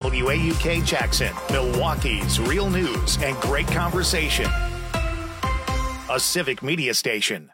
WAUK Jackson, Milwaukee's real news and great conversation. A civic media station.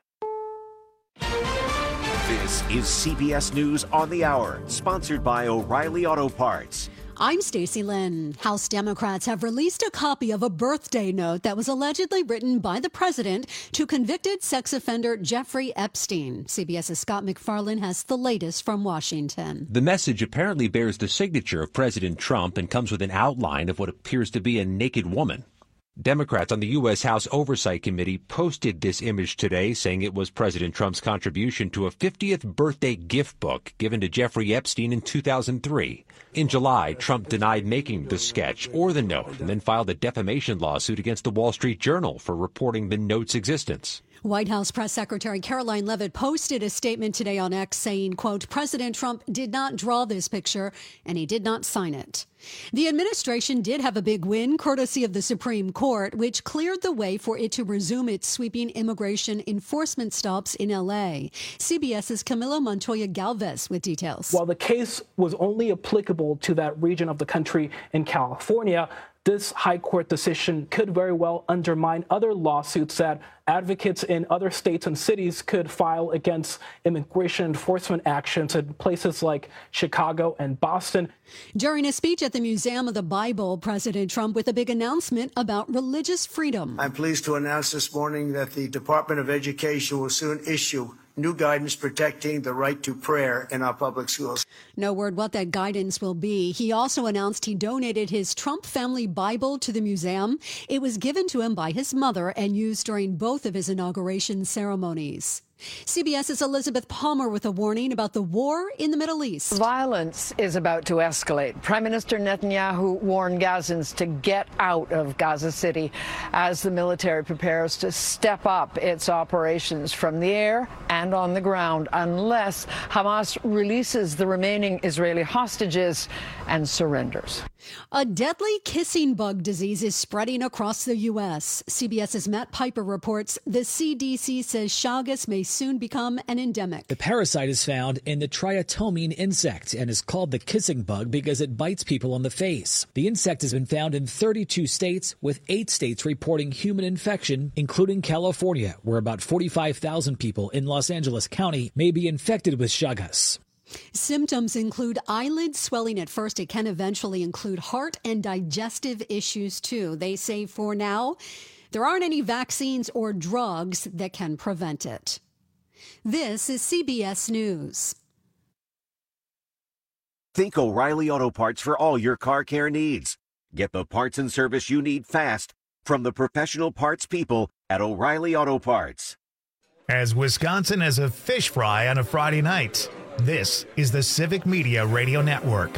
This is CBS News on the Hour, sponsored by O'Reilly Auto Parts. I'm Stacey Lynn. House Democrats have released a copy of a birthday note that was allegedly written by the president to convicted sex offender Jeffrey Epstein. CBS's Scott McFarlane has the latest from Washington. The message apparently bears the signature of President Trump and comes with an outline of what appears to be a naked woman. Democrats on the U.S. House Oversight Committee posted this image today, saying it was President Trump's contribution to a 50th birthday gift book given to Jeffrey Epstein in 2003. In July, Trump denied making the sketch or the note and then filed a defamation lawsuit against the Wall Street Journal for reporting the note's existence. White House Press Secretary Caroline Leavitt posted a statement today on X saying, quote, President Trump did not draw this picture and he did not sign it. The administration did have a big win, courtesy of the Supreme Court, which cleared the way for it to resume its sweeping immigration enforcement stops in L.A. CBS's Camilo Montoya Galvez with details. While the case was only applicable to that region of the country in California, this high court decision could very well undermine other lawsuits that advocates in other states and cities could file against immigration enforcement actions in places like Chicago and Boston. During a speech at the Museum of the Bible, President Trump with a big announcement about religious freedom. I'm pleased to announce this morning that the Department of Education will soon issue new guidance protecting the right to prayer in our public schools. No word what that guidance will be. He also announced he donated his Trump family Bible to the museum. It was given to him by his mother and used during both of his inauguration ceremonies. CBS's Elizabeth Palmer with a warning about the war in the Middle East. Violence is about to escalate. Prime Minister Netanyahu warned Gazans to get out of Gaza City as the military prepares to step up its operations from the air and on the ground unless Hamas releases the remaining Israeli hostages and surrenders. A deadly kissing bug disease is spreading across the U.S. CBS's Matt Piper reports the CDC says Chagas may soon become an endemic. The parasite is found in the triatomine insect and is called the kissing bug because it bites people on the face. The insect has been found in 32 states, with 8 states reporting human infection, including California, where about 45,000 people in Los Angeles County may be infected with Chagas. Symptoms include eyelid swelling at first. It can eventually include heart and digestive issues, too. They say for now, there aren't any vaccines or drugs that can prevent it. This is CBS News. Think O'Reilly Auto Parts for all your car care needs. Get the parts and service you need fast from the professional parts people at O'Reilly Auto Parts. As Wisconsin has a fish fry on a Friday night, this is the Civic Media Radio Network.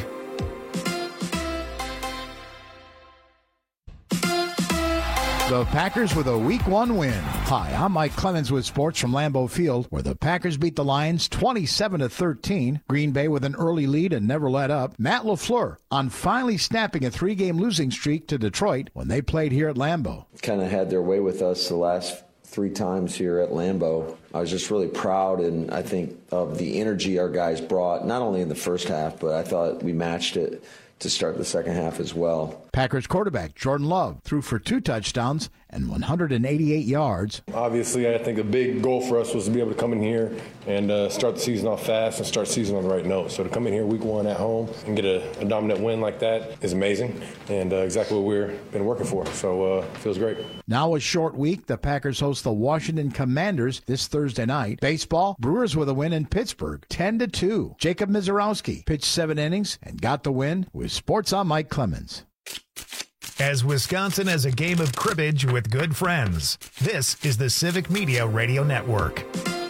The Packers with a Week 1 win. Hi, I'm Mike Clemens with sports from Lambeau Field, where the Packers beat the Lions 27-13. Green Bay with an early lead and never let up. Matt LaFleur on finally snapping a 3-game losing streak to Detroit when they played here at Lambeau. Kind of had their way with us the last 3 times here at Lambeau. I was just really proud, and I think of the energy our guys brought, not only in the first half, but I thought we matched it to start the second half as well. Packers quarterback Jordan Love threw for 2 touchdowns and 188 yards. Obviously, I think a big goal for us was to be able to come in here and start the season off fast and start the season on the right note. So to come in here week 1 at home and get a dominant win like that is amazing and exactly what we've been working for. So it feels great. Now a short week. The Packers host the Washington Commanders this Thursday night. Baseball, Brewers with a win in Pittsburgh, 10-2. Jacob Mizorowski pitched 7 innings and got the win. With sports, I'm Mike Clemens. As Wisconsin has a game of cribbage with good friends, this is the Civic Media Radio Network.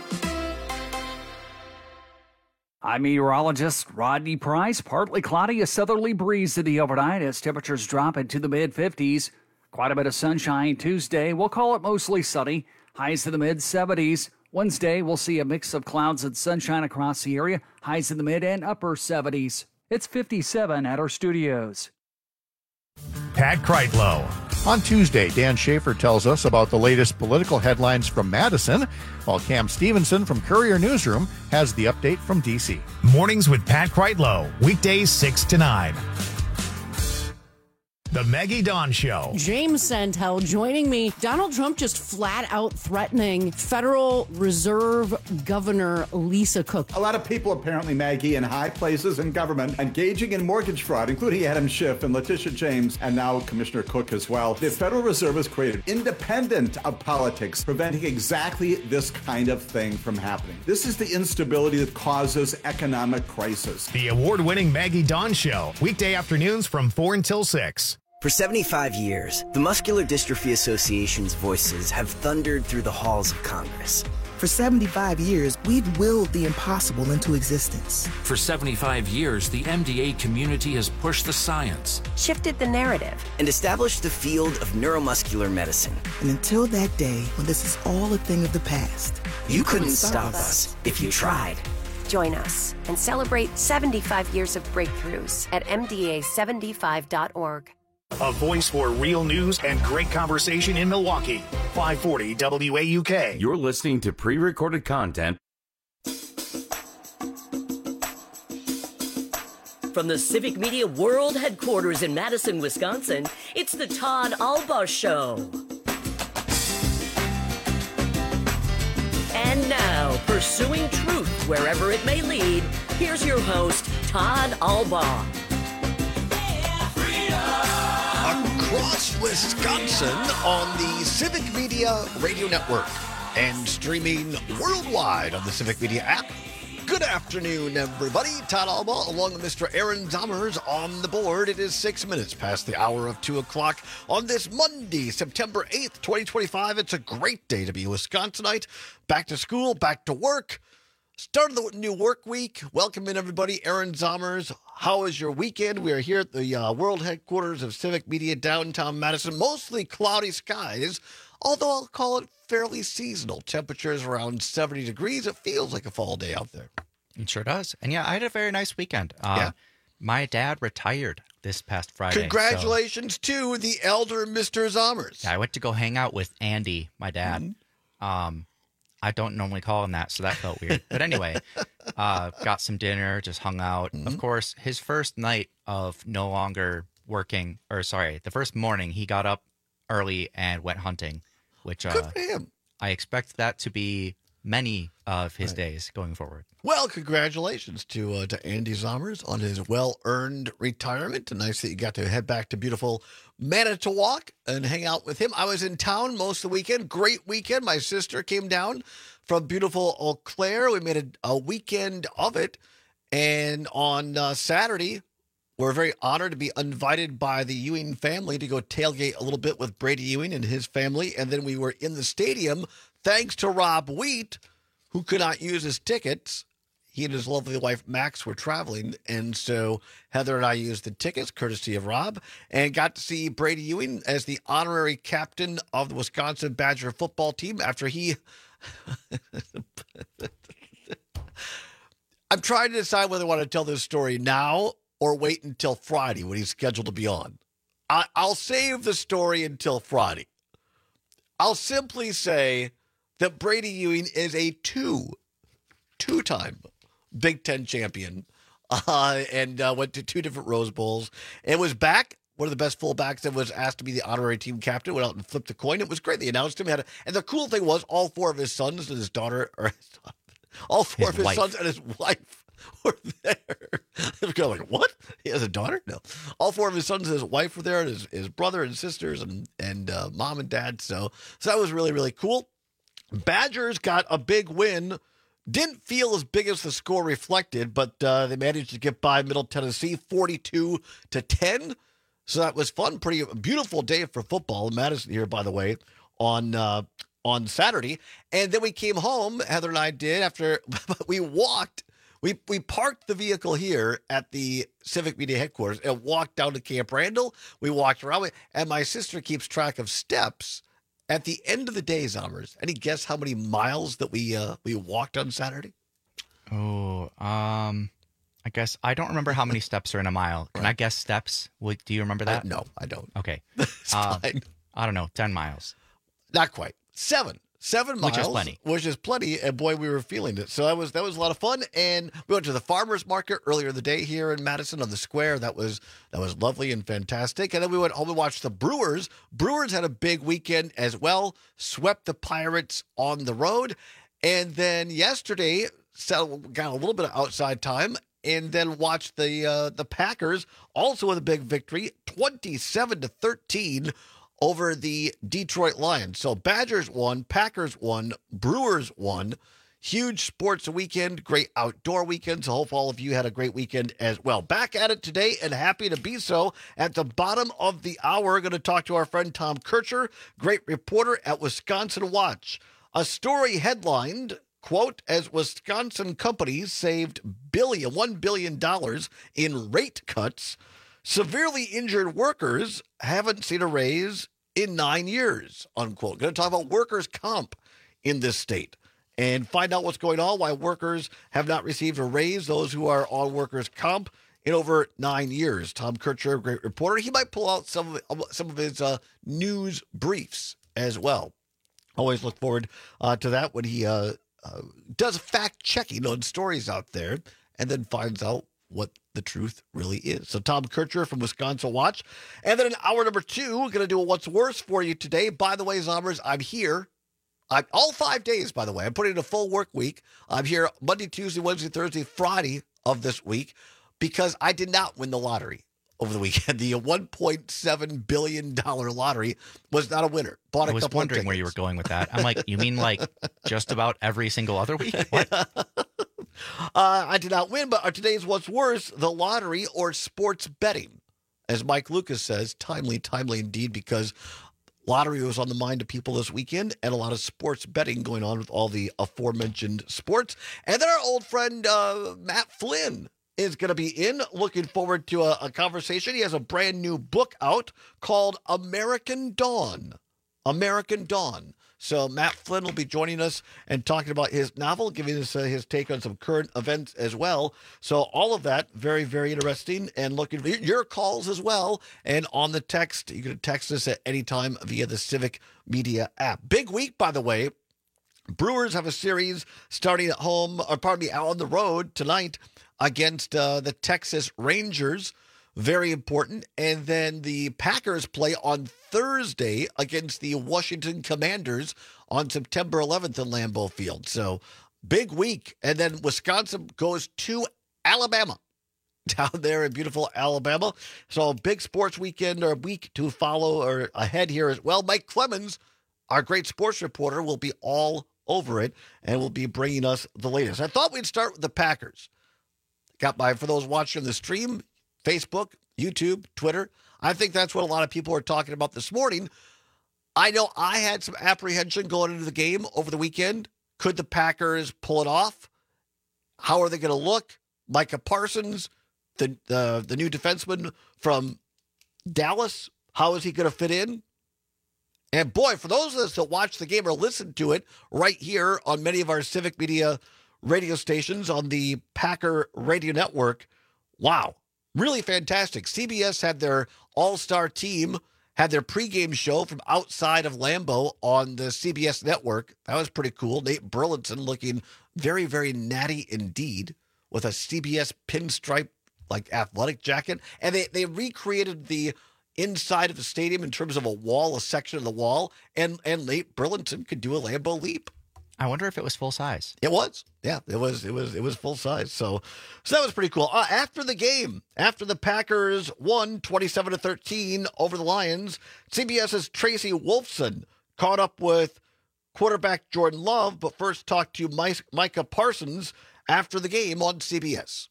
I'm meteorologist Rodney Price. Partly cloudy, a southerly breeze to the overnight as temperatures drop into the mid-50s. Quite a bit of sunshine Tuesday. We'll call it mostly sunny. Highs to the mid-70s. Wednesday, we'll see a mix of clouds and sunshine across the area. Highs in the mid and upper 70s. It's 57 at our studios. Pat Kreitlow. On Tuesday, Dan Schaefer tells us about the latest political headlines from Madison, while Cam Stevenson from Courier Newsroom has the update from D.C. Mornings with Pat Kreitlow, weekdays 6 to 9. The Maggie Dawn Show. James Santel joining me. Donald Trump just flat out threatening Federal Reserve Governor Lisa Cook. A lot of people apparently, Maggie, in high places in government engaging in mortgage fraud, including Adam Schiff and Letitia James, and now Commissioner Cook as well. The Federal Reserve has created independent of politics, preventing exactly this kind of thing from happening. This is the instability that causes economic crisis. The award-winning Maggie Dawn Show. Weekday afternoons from 4 until 6. For 75 years, the Muscular Dystrophy Association's voices have thundered through the halls of Congress. For 75 years, we've willed the impossible into existence. For 75 years, the MDA community has pushed the science, shifted the narrative, and established the field of neuromuscular medicine. And until that day, when this is all a thing of the past, you couldn't stop us if you tried. Join us and celebrate 75 years of breakthroughs at MDA75.org. A voice for real news and great conversation in Milwaukee. 540 WAUK. You're listening to pre-recorded content. From the Civic Media World Headquarters in Madison, Wisconsin, it's the Todd Alba Show. And now, pursuing truth wherever it may lead, here's your host, Todd Alba. Across Wisconsin on the Civic Media Radio Network and streaming worldwide on the Civic Media app. Good afternoon, everybody. Todd Alba along with Mr. Aaron Zommers on the board. It is 6 minutes past the hour of 2 o'clock on this Monday, September 8th, 2025. It's a great day to be a Wisconsinite. Back to school, back to work. Start of the new work week. Welcome in, everybody. Aaron Zommers. How was your weekend? We are here at the world headquarters of Civic Media, downtown Madison. Mostly cloudy skies, although I'll call it fairly seasonal. Temperatures around 70 degrees. It feels like a fall day out there. It sure does. And yeah, I had a very nice weekend. My dad retired this past Friday. Congratulations to the elder Mr. Zommers. I went to go hang out with Andy, my dad. Mm-hmm. I don't normally call him that, so that felt weird. But anyway, got some dinner, just hung out. Mm-hmm. Of course, his first night of no longer working, the first morning, he got up early and went hunting, which good for him. I expect that to be many of his days going forward. Well, congratulations to Andy Zommers on his well-earned retirement. Nice that you got to head back to beautiful Manitowoc and hang out with him. I was in town most of the weekend. Great weekend. My sister came down from beautiful Eau Claire. We made a weekend of it. And on Saturday, we're very honored to be invited by the Ewing family to go tailgate a little bit with Brady Ewing and his family. And then we were in the stadium thanks to Rob Wheat, who could not use his tickets. He and his lovely wife, Max, were traveling, and so Heather and I used the tickets, courtesy of Rob, and got to see Brady Ewing as the honorary captain of the Wisconsin Badger football team after he... I'm trying to decide whether I want to tell this story now or wait until Friday when he's scheduled to be on. I'll save the story until Friday. I'll simply say that Brady Ewing is a two-time Big Ten champion and went to 2 different Rose Bowls and was back. One of the best fullbacks that was asked to be the honorary team captain, went out and flipped the coin. It was great. They announced him. And the cool thing was all 4 of his sons and his daughter, all 4 of his sons and his wife were there. They were kind of like, what? He has a daughter? No. All 4 of his sons and his wife were there, and his brother and sisters and mom and dad. So that was really, really cool. Badgers got a big win. Didn't feel as big as the score reflected, but they managed to get by Middle Tennessee 42-10. So that was fun. Pretty beautiful day for football in Madison here, by the way, on Saturday. And then we came home, Heather and I did, after we walked. We parked the vehicle here at the Civic Media headquarters and walked down to Camp Randall. We walked around, and my sister keeps track of steps. At the end of the day, Zommers, any guess how many miles that we walked on Saturday? Oh, I guess I don't remember how many steps are in a mile. Can I guess steps? Do you remember that? No, I don't. Okay. It's fine. I don't know, 10 miles. Not quite. 7. 7 miles, which is plenty. And boy, we were feeling it. So that was a lot of fun. And we went to the farmers market earlier in the day here in Madison on the square. That was lovely and fantastic. And then we went home and watched the Brewers. Brewers had a big weekend as well. Swept the Pirates on the road. And then yesterday, got a little bit of outside time. And then watched the Packers also with a big victory, 27-13. Over the Detroit Lions. So Badgers won, Packers won, Brewers won. Huge sports weekend, great outdoor weekend. So hope all of you had a great weekend as well. Back at it today and happy to be so. At the bottom of the hour, we're going to talk to our friend Tom Kircher, great reporter at Wisconsin Watch. A story headlined, quote, as Wisconsin companies saved $1 billion in rate cuts, severely injured workers haven't seen a raise in 9 years, unquote. Going to talk about workers' comp in this state and find out what's going on, why workers have not received a raise, those who are on workers' comp, in over 9 years. Tom Kircher, great reporter. He might pull out some of his news briefs as well. Always look forward to that when he does fact-checking on stories out there and then finds out what the truth really is. So Tom Kircher from Wisconsin Watch. And then in hour number 2, we're going to do a What's Worse for you today. By the way, Zombers, I'm here. All 5 days, by the way. I'm putting in a full work week. I'm here Monday, Tuesday, Wednesday, Thursday, Friday of this week because I did not win the lottery over the weekend. The $1.7 billion lottery was not a winner. I was wondering where you were going with that. I'm like, you mean like just about every single other week? What? I did not win, but today's What's Worse, the lottery or sports betting. As Mike Lucas says, timely indeed, because lottery was on the mind of people this weekend and a lot of sports betting going on with all the aforementioned sports. And then our old friend Matt Flynn is going to be in. Looking forward to a conversation. He has a brand new book out called American Dawn. American Dawn. So Matt Flynn will be joining us and talking about his novel, giving us his take on some current events as well. So all of that, very, very interesting, and looking for your calls as well. And on the text, you can text us at any time via the Civic Media app. Big week, by the way. Brewers have a series starting at home, or pardon me, out on the road tonight against the Texas Rangers. Very important. And then the Packers play on Thursday against the Washington Commanders on September 11th in Lambeau Field. So big week. And then Wisconsin goes to Alabama, down there in beautiful Alabama. So a big sports weekend or week to follow or ahead here as well. Mike Clemens, our great sports reporter, will be all over it and will be bringing us the latest. I thought we'd start with the Packers. For those watching the stream, Facebook, YouTube, Twitter. I think that's what a lot of people are talking about this morning. I know I had some apprehension going into the game over the weekend. Could the Packers pull it off? How are they going to look? Micah Parsons, the new defenseman from Dallas, how is he going to fit in? And boy, for those of us that watch the game or listen to it right here on many of our Civic Media radio stations on the Packer Radio Network, wow. Really fantastic. CBS had their all-star team, had their pregame show from outside of Lambeau on the CBS network. That was pretty cool. Nate Burleson looking very, very natty indeed with a CBS pinstripe like athletic jacket. And they recreated the inside of the stadium in terms of a section of the wall. And Nate Burleson could do a Lambeau leap. I wonder if it was full size. It was. Yeah, it was full size. So that was pretty cool. After the game, after the Packers won 27-13 over the Lions, CBS's Tracy Wolfson caught up with quarterback Jordan Love, but first talked to Micah Parsons after the game on CBS.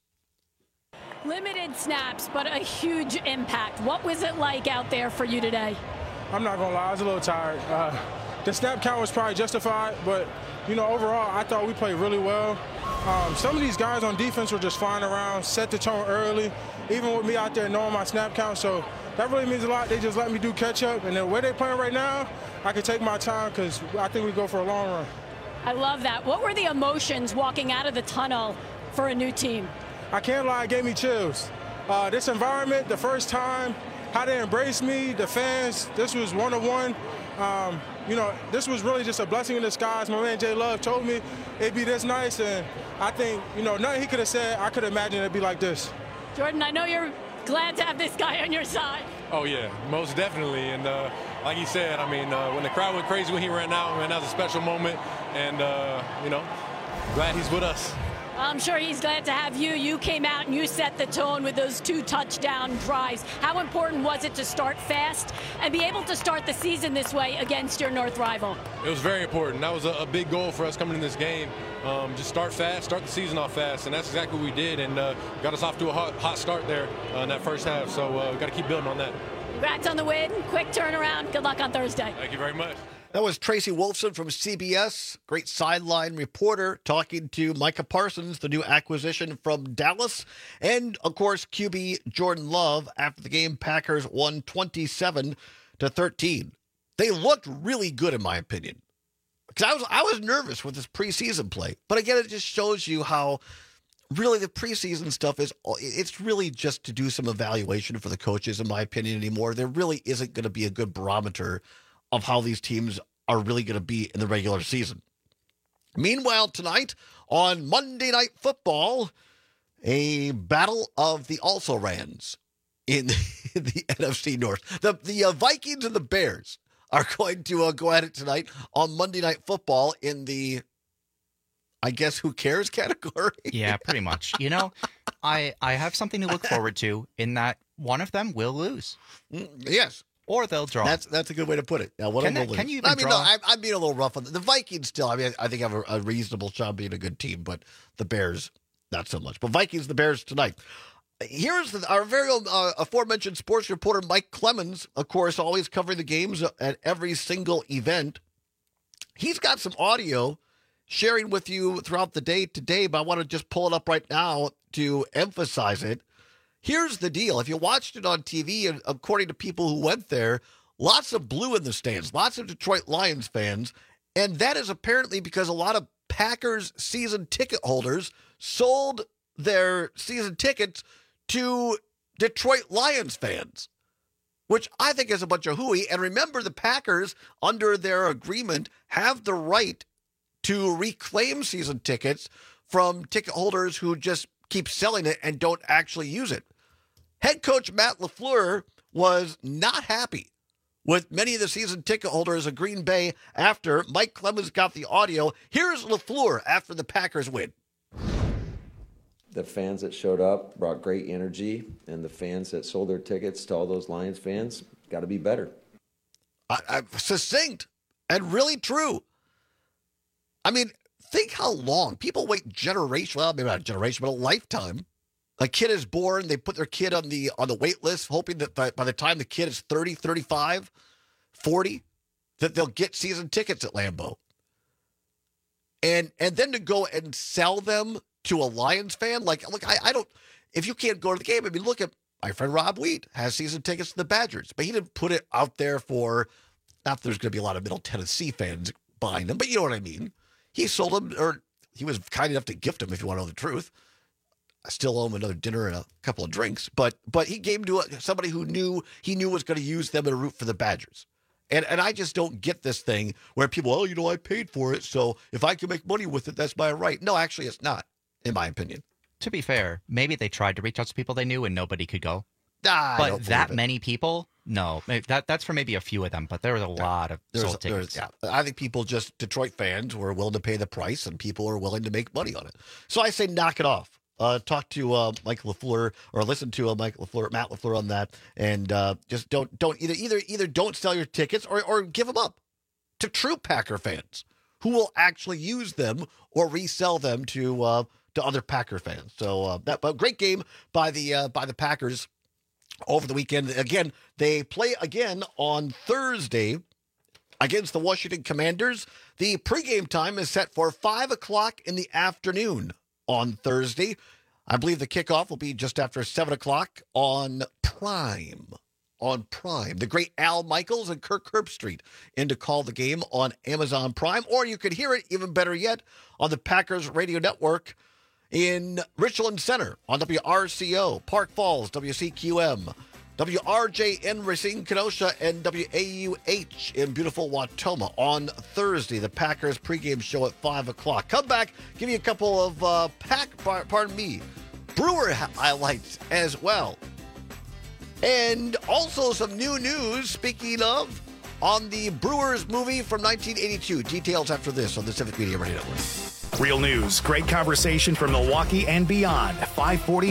Limited snaps, but a huge impact. What was it like out there for you today? I'm not going to lie, I was a little tired. The snap count was probably justified, but, overall, I thought we played really well. Some of these guys on defense were just flying around, set the tone early, even with me out there knowing my snap count. So that really means a lot. They just let me do catch-up. And the way they're playing right now, I can take my time because I think we go for a long run. I love that. What were the emotions walking out of the tunnel for a new team? I can't lie, it gave me chills. This environment, the first time how they embraced me, the fans. This was one-on-one. This was really just a blessing in disguise. My man Jay Love told me it'd be this nice, and I think, nothing he could have said, I could imagine it'd be like this. Jordan, I know you're glad to have this guy on your side. Oh, yeah, most definitely. And like he said, when the crowd went crazy when he ran out, that was a special moment. And, glad he's with us. I'm sure he's glad to have you. You came out and you set the tone with those 2 touchdown drives. How important was it to start fast and be able to start the season this way against your North rival? It was very important. That was a big goal for us coming in this game. Just start fast, start the season off fast, and that's exactly what we did, and got us off to a hot start there in that first half. So we've got to keep building on that. Congrats on the win. Quick turnaround. Good luck on Thursday. Thank you very much. That was Tracy Wolfson from CBS, great sideline reporter, talking to Micah Parsons, the new acquisition from Dallas. And, of course, QB Jordan Love. After the game, Packers won 27-13. They looked really good, in my opinion. Because I was nervous with this preseason play. But, again, it just shows you how really the preseason stuff it's really just to do some evaluation for the coaches, in my opinion, anymore. There really isn't going to be a good barometer of how these teams are really going to be in the regular season. Meanwhile, tonight on Monday Night Football, a battle of the also-rans in the NFC North. The Vikings and the Bears are going to go at it tonight on Monday Night Football in the, I guess, who cares category? Yeah, pretty much. I have something to look forward to in that one of them will lose. Yes. Or they'll draw. That's a good way to put it. Now, can you even draw? No, I'm being a little rough on the Vikings still. I think have a reasonable shot being a good team, but the Bears, not so much. But Vikings, the Bears tonight. Here's our very own aforementioned sports reporter, Mike Clemens, of course, always covering the games at every single event. He's got some audio sharing with you throughout the day today, but I want to just pull it up right now to emphasize it. Here's the deal. If you watched it on TV, and according to people who went there, lots of blue in the stands, lots of Detroit Lions fans, and that is apparently because a lot of Packers season ticket holders sold their season tickets to Detroit Lions fans, which I think is a bunch of hooey. And remember, the Packers, under their agreement, have the right to reclaim season tickets from ticket holders who just keep selling it and don't actually use it. Head coach Matt LaFleur was not happy with many of the season ticket holders of Green Bay after Mike Clemens got the audio. Here's LaFleur after the Packers win. The fans that showed up brought great energy, and the fans that sold their tickets to all those Lions fans got to be better. Succinct and really true. I mean, think how long people wait generation. Well, maybe not a generation, but a lifetime. A kid is born, they put their kid on the wait list, hoping that by the time the kid is 30, 35, 40, that they'll get season tickets at Lambeau. And then to go and sell them to a Lions fan, look, I don't, if you can't go to the game, I mean, look at my friend Rob Wheat has season tickets to the Badgers, but he didn't put it out there for, not that there's going to be a lot of Middle Tennessee fans buying them, but you know what I mean. He sold them, or he was kind enough to gift them, if you want to know the truth. I still owe him another dinner and a couple of drinks, but he gave them to somebody who he knew was going to use them in a route for the Badgers. And I just don't get this thing where people, I paid for it, so if I can make money with it, that's my right. No, actually, it's not, in my opinion. To be fair, maybe they tried to reach out to people they knew and nobody could go. But that many people, no. That's for maybe a few of them, but there was a lot of sold tickets. I think people Detroit fans were willing to pay the price, and people are willing to make money on it. So I say knock it off. Talk to Mike LaFleur, or listen to Matt LaFleur on that, and just don't either don't sell your tickets or give them up to true Packer fans who will actually use them or resell them to other Packer fans. So but great game by the Packers over the weekend. Again, they play again on Thursday against the Washington Commanders. The pregame time is set for 5:00 in the afternoon on Thursday. I believe the kickoff will be just after 7 o'clock on Prime. The great Al Michaels and Kirk Herbstreit in to call the game on Amazon Prime, or you could hear it, even better yet, on the Packers Radio Network in Richland Center on WRCO, Park Falls, WCQM, WRJ in Racine, Kenosha, and WAUH in beautiful Watoma on Thursday. The Packers pregame show at 5 o'clock. Come back, give you a couple of Brewer highlights as well. And also some new news, speaking of, on the Brewers movie from 1982. Details after this on the Civic Media Radio Network. Real news, great conversation from Milwaukee and beyond. 540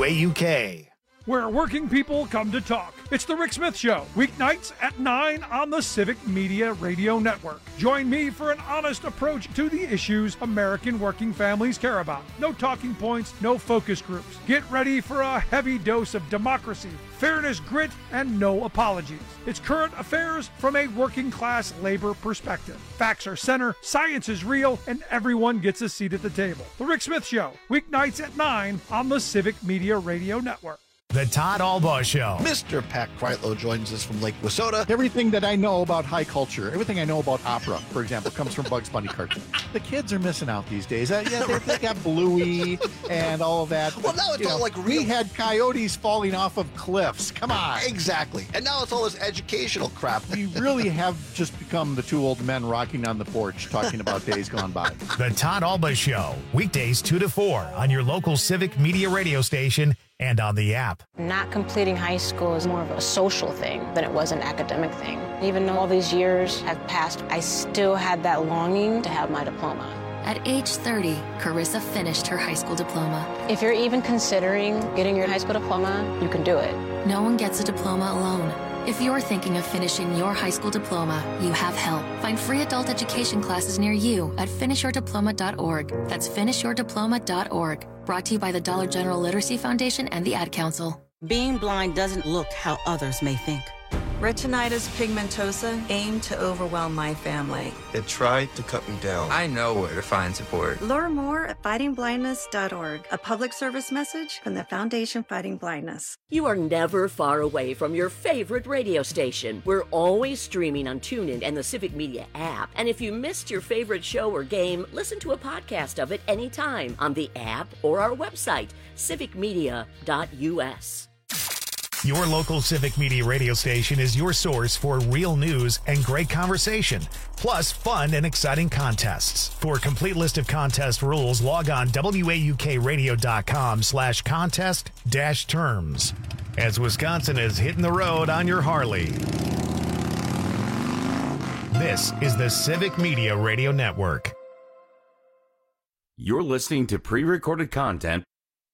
WAUK. Where working people come to talk. It's the Rick Smith Show, weeknights at 9 on the Civic Media Radio Network. Join me for an honest approach to the issues American working families care about. No talking points, no focus groups. Get ready for a heavy dose of democracy, fairness, grit, and no apologies. It's current affairs from a working class labor perspective. Facts are center, science is real, and everyone gets a seat at the table. The Rick Smith Show, weeknights at 9 on the Civic Media Radio Network. The Todd Albaugh Show. Mr. Pat Kreitlow joins us from Lake Wissota. Everything that I know about high culture, everything I know about opera, for example, comes from Bugs Bunny cartoons. The kids are missing out these days. They got Bluey and all of that. Well, now it's all like real. We had coyotes falling off of cliffs. Come on. Exactly. And now it's all this educational crap. We really have just become the two old men rocking on the porch talking about days gone by. The Todd Albaugh Show, weekdays 2 to 4 on your local Civic Media radio station and on the app. Not completing high school is more of a social thing than it was an academic thing. Even though all these years have passed, I still had that longing to have my diploma. At age 30, Carissa finished her high school diploma. If you're even considering getting your high school diploma, you can do it. No one gets a diploma alone. If you're thinking of finishing your high school diploma, you have help. Find free adult education classes near you at finishyourdiploma.org. That's finishyourdiploma.org. Brought to you by the Dollar General Literacy Foundation and the Ad Council. Being blind doesn't look how others may think. Retinitis pigmentosa aimed to overwhelm my family. It tried to cut me down. I know where to find support. Learn more at fightingblindness.org, a public service message from the Foundation Fighting Blindness. You are never far away from your favorite radio station. We're always streaming on TuneIn and the Civic Media app. And if you missed your favorite show or game, listen to a podcast of it anytime on the app or our website, civicmedia.us. Your local Civic Media radio station is your source for real news and great conversation, plus fun and exciting contests. For a complete list of contest rules, log on waukradio.com/contest-terms. As Wisconsin is hitting the road on your Harley. This is the Civic Media Radio Network. You're listening to pre-recorded content.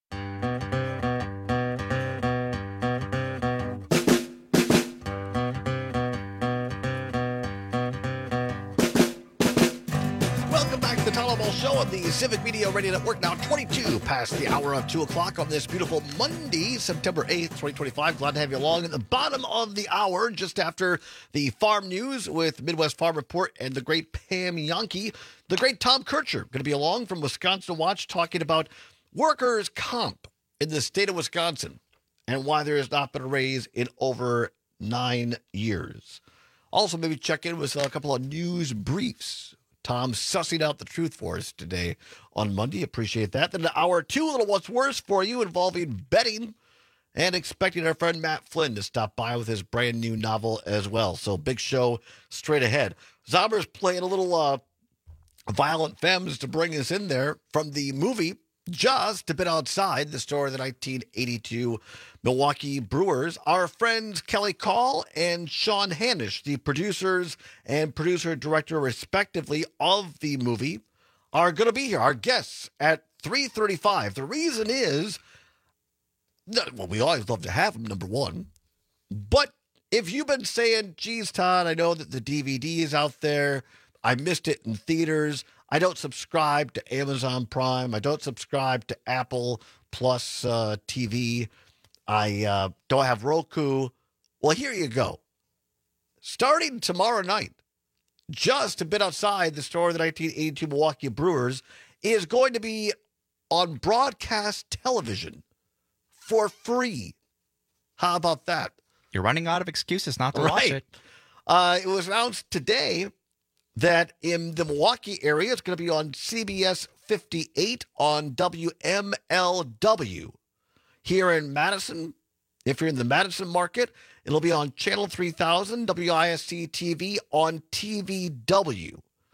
Show on the Civic Media Radio Network, now 22 past the hour of 2 o'clock on this beautiful Monday, September 8th, 2025. Glad to have you along at the bottom of the hour, just after the farm news with Midwest Farm Report and the great Pam Yankee. The great Tom Kircher going to be along from Wisconsin Watch talking about workers' comp in the state of Wisconsin and why there has not been a raise in over 9 years. Also, maybe check in with a couple of news briefs. Tom sussing out the truth for us today on Monday. Appreciate that. Then hour 2, a little what's worse for you involving betting and expecting our friend Matt Flynn to stop by with his brand new novel as well. So big show straight ahead. Zomber's playing a little Violent Femmes to bring us in there from the movie Just a Bit Outside, the story of the 1982 Milwaukee Brewers. Our friends Kelly Call and Sean Hanish, the producers and producer-director, respectively, of the movie, are going to be here, our guests, at 3:35. The reason is, well, we always love to have them, number one. But if you've been saying, geez, Todd, I know that the DVD is out there. I missed it in theaters. I don't subscribe to Amazon Prime. I don't subscribe to Apple Plus TV. I don't have Roku. Well, here you go. Starting tomorrow night, Just a Bit Outside, the story of the 1982 Milwaukee Brewers, is going to be on broadcast television for free. How about that? You're running out of excuses not to watch it. It was announced today that in the Milwaukee area, it's going to be on CBS 58 on WMLW. Here in Madison, If you're in the Madison market, it'll be on Channel 3000, WISC TV on TVW.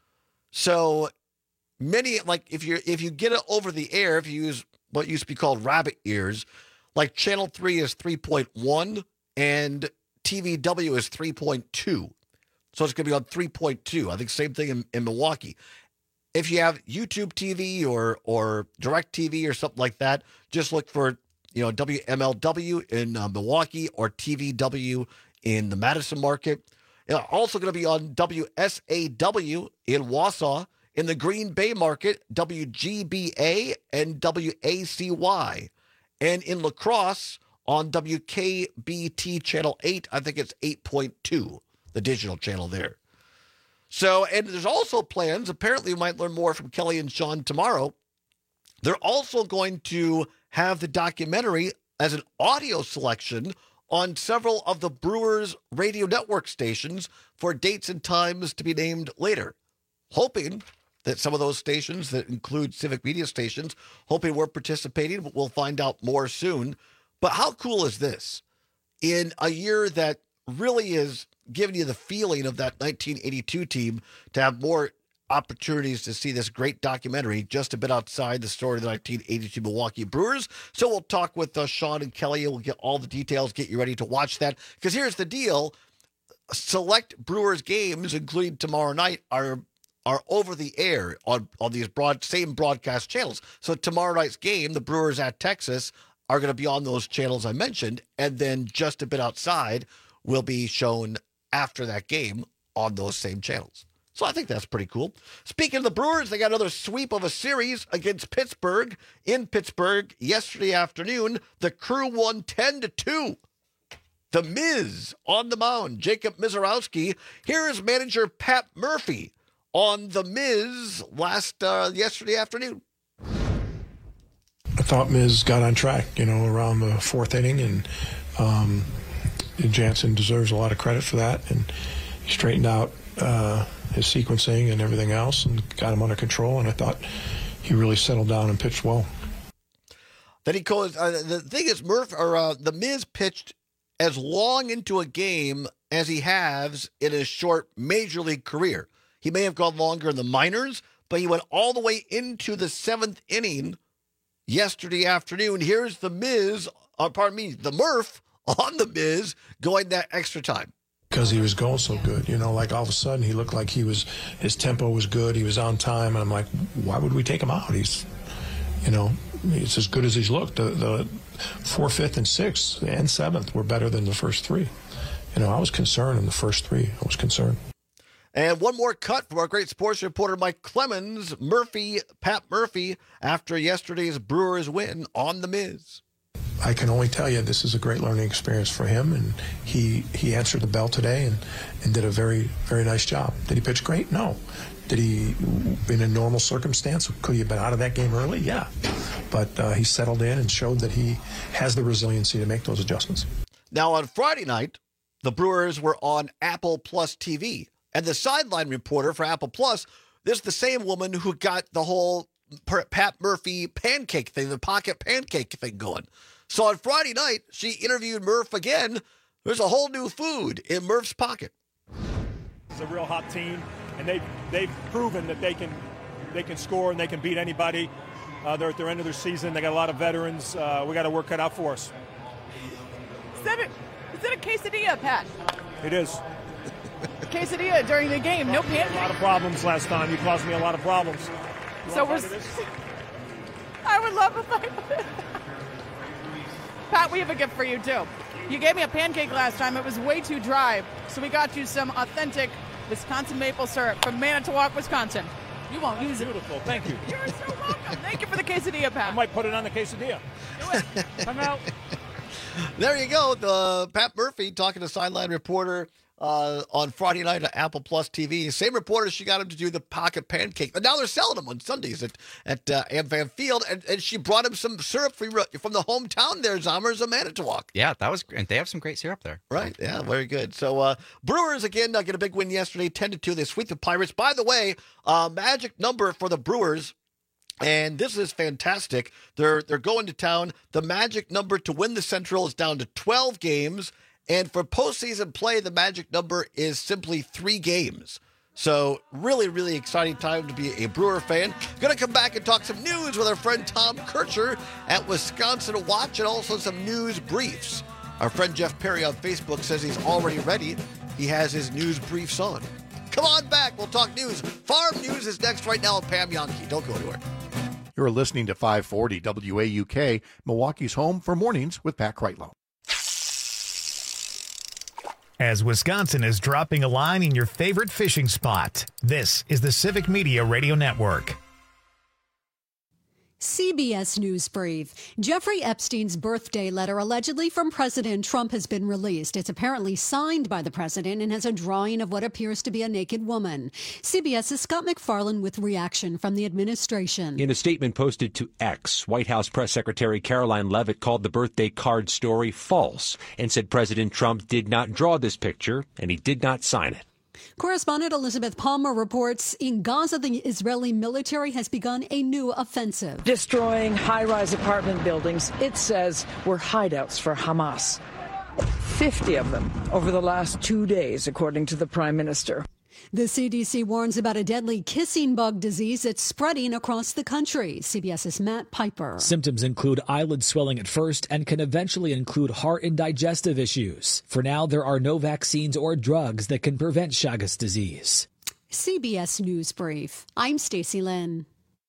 So many, like if you get it over the air, if you use what used to be called rabbit ears, like Channel 3 is 3.1 and TVW is 3.2. So it's going to be on 3.2. I think same thing in Milwaukee. If you have YouTube TV or Direct TV or something like that, just look for WMLW in Milwaukee or TVW in the Madison market. It's also going to be on WSAW in Wausau, in the Green Bay market, WGBA and WACY, and in La Crosse on WKBT Channel 8. I think it's 8.2, the digital channel there. So, and there's also plans. Apparently, we might learn more from Kelly and Sean tomorrow. They're also going to have the documentary as an audio selection on several of the Brewers radio network stations for dates and times to be named later. Hoping that some of those stations that include civic media stations, hoping we're participating, but we'll find out more soon. But how cool is this? In a year that really is giving you the feeling of that 1982 team, to have more opportunities to see this great documentary just a bit outside the story of the 1982 Milwaukee Brewers. So we'll talk with Sean and Kelly, and we'll get all the details, get you ready to watch that. Because here's the deal. Select Brewers games, including tomorrow night, are over the air on these same broadcast channels. So tomorrow night's game, the Brewers at Texas, are going to be on those channels I mentioned, and then just a bit outside will be shown after that game on those same channels. So I think that's pretty cool. Speaking of the Brewers, they got another sweep of a series against Pittsburgh. In Pittsburgh yesterday afternoon, the Crew won 10-2. The Miz on the mound, Jacob Misiorowski. Here is manager Pat Murphy on the Miz yesterday afternoon. I thought Miz got on track, around the fourth inning, and Jansen deserves a lot of credit for that. And he straightened out his sequencing and everything else and got him under control, and I thought he really settled down and pitched well. Then he goes, the thing is, the Miz pitched as long into a game as he has in his short major league career. He may have gone longer in the minors, but he went all the way into the seventh inning yesterday afternoon. Here's the Murph on the Miz going that extra time. Because he was going so good, like all of a sudden he looked like his tempo was good, he was on time, and I'm like, why would we take him out? He's as good as he's looked. The 4th, 5th, and 6th and 7th were better than the first three. I was concerned in the first three. I was concerned. And one more cut from our great sports reporter Mike Clemens, Pat Murphy, after yesterday's Brewers win on the Miz. I can only tell you this is a great learning experience for him, and he answered the bell today and did a very, very nice job. Did he pitch great? No. Did he, in a normal circumstance, could he have been out of that game early? Yeah. But he settled in and showed that he has the resiliency to make those adjustments. Now, on Friday night, the Brewers were on Apple Plus TV, and the sideline reporter for Apple Plus, this is the same woman who got the whole Pat Murphy pancake thing, the pocket pancake thing going. So on Friday night, she interviewed Murph again. There's a whole new food in Murph's pocket. It's a real hot team, and they've proven that they can score and they can beat anybody. They're at their end of their season. They got a lot of veterans. We got a work cut out for us. Is that a quesadilla, Pat? It is. Quesadilla during the game, no pancake. A lot of problems last time. You caused me a lot of problems. I would love a bite of it. Pat, we have a gift for you, too. You gave me a pancake last time. It was way too dry, so we got you some authentic Wisconsin maple syrup from Manitowoc, Wisconsin. You won't use it. Beautiful. Thank you. You're so welcome. Thank you for the quesadilla, Pat. I might put it on the quesadilla. Do it. Come out. There you go. Pat Murphy talking to sideline reporter on Friday night at Apple Plus TV. Same reporter, she got him to do the pocket pancake. And now they're selling them on Sundays at AmFam Field. And she brought him some syrup from the hometown there, Zommers of Manitowoc. Yeah, that was great. They have some great syrup there. Right, yeah, very good. So Brewers, again, get a big win yesterday, 10-2. They sweep the Pirates. By the way, magic number for the Brewers And this is fantastic. They're going to town. The magic number to win the Central is down to 12 games. And for postseason play, the magic number is simply 3 games. So really, really exciting time to be a Brewer fan. Going to come back and talk some news with our friend Tom Kircher at Wisconsin Watch and also some news briefs. Our friend Jeff Perry on Facebook says he's already ready. He has his news briefs on. Come on back. We'll talk news. Farm News is next right now with Pam Yonke. Don't go anywhere. You're listening to 540 WAUK, Milwaukee's home for mornings with Pat Kreitlow. As Wisconsin is dropping a line in your favorite fishing spot, this is the Civic Media Radio Network. CBS News Brief. Jeffrey Epstein's birthday letter allegedly from President Trump has been released. It's apparently signed by the president and has a drawing of what appears to be a naked woman. CBS's Scott McFarland with reaction from the administration. In a statement posted to X, White House Press Secretary Caroline Leavitt called the birthday card story false and said President Trump did not draw this picture and he did not sign it. Correspondent Elizabeth Palmer reports in Gaza, the Israeli military has begun a new offensive. Destroying high-rise apartment buildings, it says, were hideouts for Hamas. 50 of them over the last 2 days, according to the prime minister. The CDC warns about a deadly kissing bug disease that's spreading across the country. CBS's Matt Piper. Symptoms include eyelid swelling at first and can eventually include heart and digestive issues. For now, there are no vaccines or drugs that can prevent Chagas disease. CBS News Brief. I'm Stacey Lynn.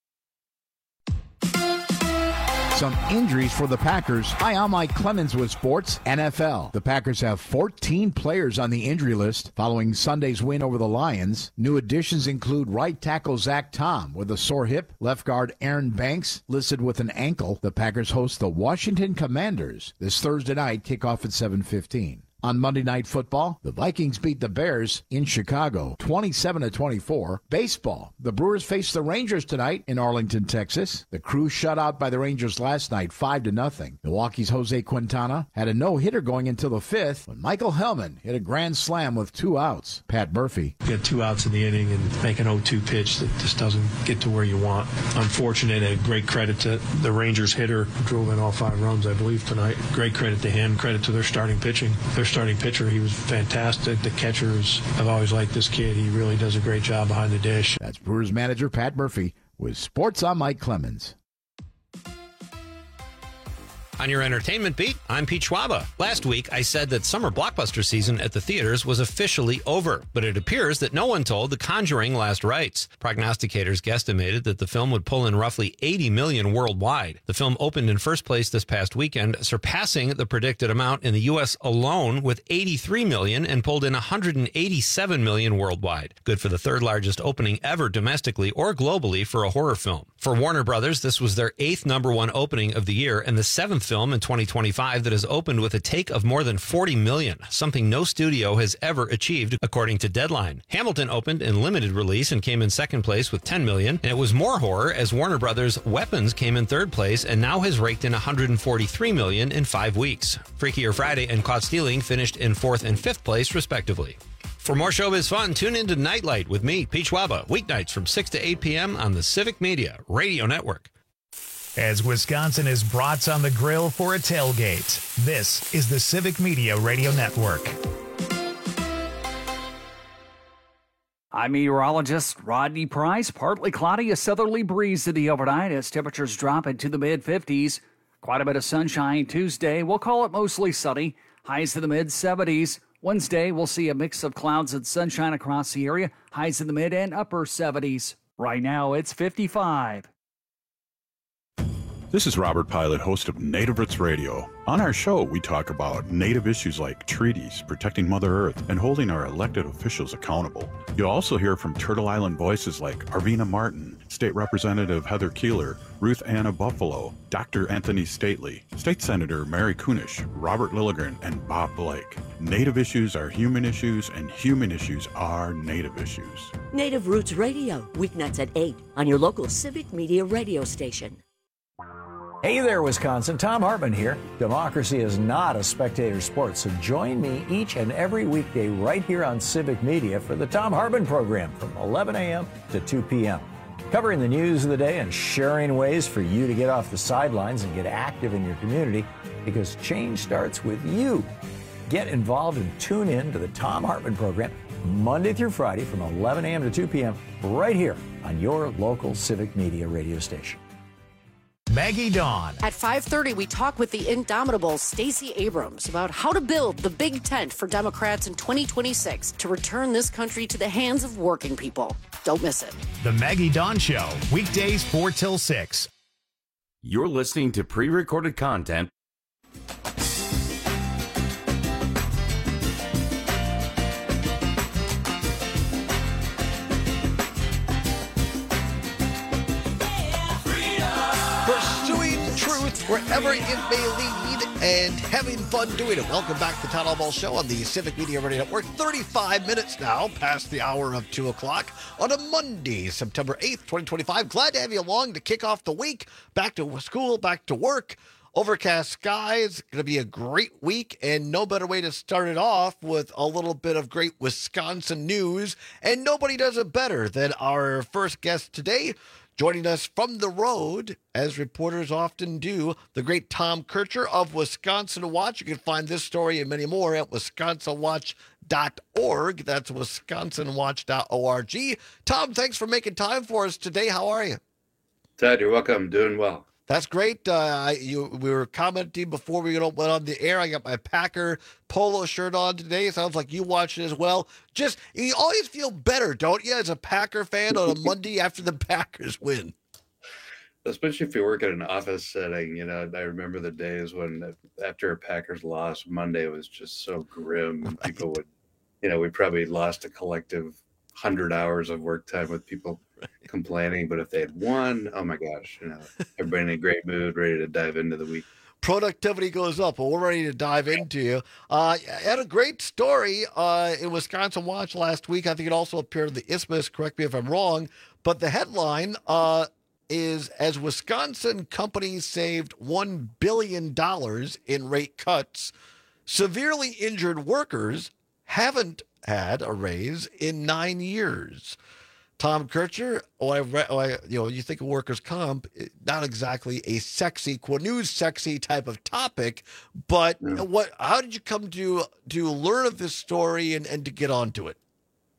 Some injuries for the Packers. Hi, I'm Mike Clemens with Sports NFL. The Packers have 14 players on the injury list following Sunday's win over the Lions. New additions include right tackle Zach Tom with a sore hip, left guard Aaron Banks listed with an ankle. The Packers host the Washington Commanders this Thursday night, kickoff at 7:15. On Monday Night Football, the Vikings beat the Bears in Chicago, 27-24. Baseball, the Brewers face the Rangers tonight in Arlington, Texas. The Crew shut out by the Rangers last night, 5-0. Milwaukee's Jose Quintana had a no-hitter going until the 5th when Michael Hellman hit a grand slam with 2 outs. Pat Murphy. You get 2 outs in the inning and make an 0-2 pitch that just doesn't get to where you want. Unfortunate, a great credit to the Rangers hitter who drove in all 5 runs, I believe, tonight. Great credit to him, credit to their starting pitching. Their starting pitcher, he was fantastic. The catchers, I've always liked this kid. He really does a great job behind the dish. That's Brewers manager Pat Murphy with Sports. I'm Mike Clemens. On your entertainment beat, I'm Pete Schwaba. Last week, I said that summer blockbuster season at the theaters was officially over, but it appears that no one told The Conjuring last rites. Prognosticators guesstimated that the film would pull in roughly $80 million worldwide. The film opened in first place this past weekend, surpassing the predicted amount in the U.S. alone with $83 million and pulled in $187 million worldwide. Good for the third largest opening ever domestically or globally for a horror film. For Warner Brothers, this was their 8th #1 opening of the year and the 7th film in 2025 that has opened with a take of more than 40 million, something no studio has ever achieved, according to Deadline. Hamilton opened in limited release and came in second place with 10 million, and it was more horror as Warner Brothers' Weapons came in third place and now has raked in 143 million in 5 weeks. Freakier Friday and Caught Stealing finished in 4th and 5th place, respectively. For more showbiz fun, tune into Nightlight with me, Pete Schwaba, weeknights from 6 to 8 p.m. on the Civic Media Radio Network. As Wisconsin is brats on the grill for a tailgate, this is the Civic Media Radio Network. I'm meteorologist Rodney Price. Partly cloudy, a southerly breeze to the overnight as temperatures drop into the mid-50s. Quite a bit of sunshine Tuesday. We'll call it mostly sunny. Highs to the mid-70s. Wednesday, we'll see a mix of clouds and sunshine across the area. Highs in the mid and upper 70s. Right now, it's 55. This is Robert Pilot, host of Native Roots Radio. On our show, we talk about Native issues like treaties, protecting Mother Earth, and holding our elected officials accountable. You'll also hear from Turtle Island voices like Arvina Martin, State Representative Heather Keeler, Ruth Anna Buffalo, Dr. Anthony Stately, State Senator Mary Kunish, Robert Lilligren, and Bob Blake. Native issues are human issues, and human issues are Native issues. Native Roots Radio, weeknights at 8 on your local Civic Media radio station. Hey there, Wisconsin. Tom Hartman here. Democracy is not a spectator sport, so join me each and every weekday right here on Civic Media for the Tom Hartman program from 11 a.m. to 2 p.m. covering the news of the day and sharing ways for you to get off the sidelines and get active in your community, because change starts with you. Get involved and tune in to the Thom Hartmann Program Monday through Friday from 11 a.m. to 2 p.m. right here on your local civic media radio station. Maggie Dawn. At 5:30, we talk with the indomitable Stacey Abrams about how to build the big tent for Democrats in 2026 to return this country to the hands of working people. Don't miss it. The Maggie Dawn Show, weekdays 4 till 6. You're listening to pre-recorded content. Wherever it may lead, and having fun doing it. Welcome back to Town Hall Ball Show on the Civic Media Radio Network. 35 minutes now past the hour of 2 o'clock on a Monday, September 8th, 2025. Glad to have you along to kick off the week. Back to school, back to work. Overcast skies. Going to be a great week, and no better way to start it off with a little bit of great Wisconsin news. And nobody does it better than our first guest today. Joining us from the road, as reporters often do, the great Tom Kircher of Wisconsin Watch. You can find this story and many more at wisconsinwatch.org. That's wisconsinwatch.org. Tom, thanks for making time for us today. How are you? Ted, you're welcome. Doing well. That's great. We were commenting before we went on the air. I got my Packer polo shirt on today. Sounds like you watched it as well. Just, you always feel better, don't you, as a Packer fan on a Monday after the Packers win? Especially if you work in an office setting. You know, I remember the days when after a Packers loss, Monday was just so grim. Right. People would, we probably lost a collective 100 hours of work time with people complaining, but if they had won, oh my gosh, everybody in a great mood, ready to dive into the week. Productivity goes up. Well, we're ready to dive into you. Had a great story in Wisconsin Watch last week. I think it also appeared in the Isthmus. Correct me if I'm wrong, but the headline is, as Wisconsin companies saved $1 billion in rate cuts, severely injured workers haven't had a raise in 9 years. Tom Kircher, you think of workers' comp, not exactly a sexy, news sexy type of topic, but how did you come to learn of this story and to get onto it?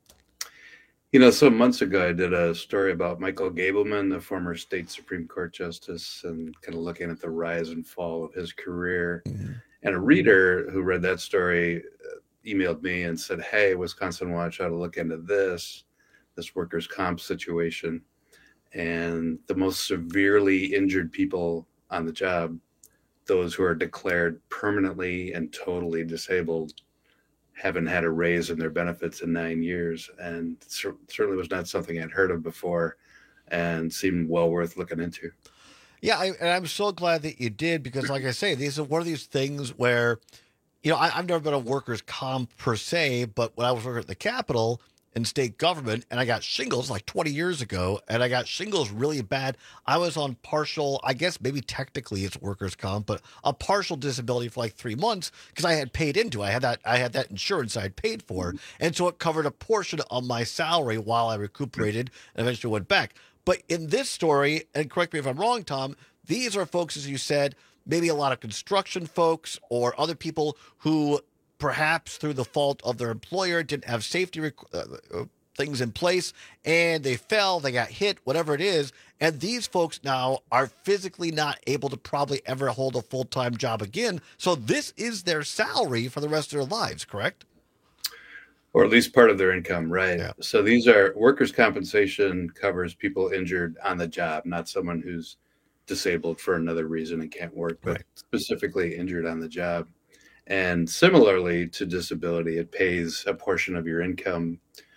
Some months ago, I did a story about Michael Gableman, the former state Supreme Court justice, and kind of looking at the rise and fall of his career. Mm-hmm. And a reader who read that story emailed me and said, hey, Wisconsin Watch ought to look into this workers' comp situation. And the most severely injured people on the job, those who are declared permanently and totally disabled, haven't had a raise in their benefits in 9 years. And certainly was not something I'd heard of before and seemed well worth looking into. Yeah, and I'm so glad that you did, because like I say, these are one of these things where, I've never been a workers' comp per se, but when I was working at the Capitol in state government, and I got shingles like 20 years ago, and I got shingles really bad. I was on partial, I guess maybe technically it's workers' comp, but a partial disability for like 3 months because I had paid into. I had that insurance I had paid for, and so it covered a portion of my salary while I recuperated and eventually went back. But in this story, and correct me if I'm wrong, Tom, these are folks, as you said, maybe a lot of construction folks or other people who perhaps through the fault of their employer didn't have safety things in place, and they fell, they got hit, whatever it is. And these folks now are physically not able to probably ever hold a full-time job again. So this is their salary for the rest of their lives, correct? Or at least part of their income, right? Yeah. So these are workers' compensation covers people injured on the job, not someone who's disabled for another reason and can't work, but specifically injured on the job. And similarly to disability, it pays a portion of your income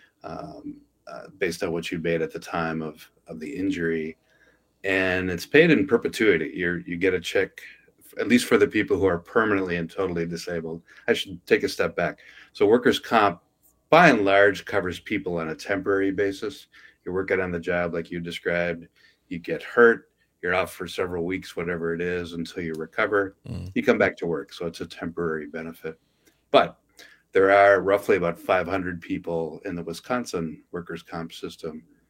based on what you made at the time of the injury. And it's paid in perpetuity. You get a check, at least for the people who are permanently and totally disabled. I should take a step back. So workers' comp, by and large, covers people on a temporary basis. You're working on the job like you described. You get hurt. You're off for several weeks, whatever it is, until you recover. You come back to work. So it's a temporary benefit. But there are roughly about 500 people in the Wisconsin workers' comp system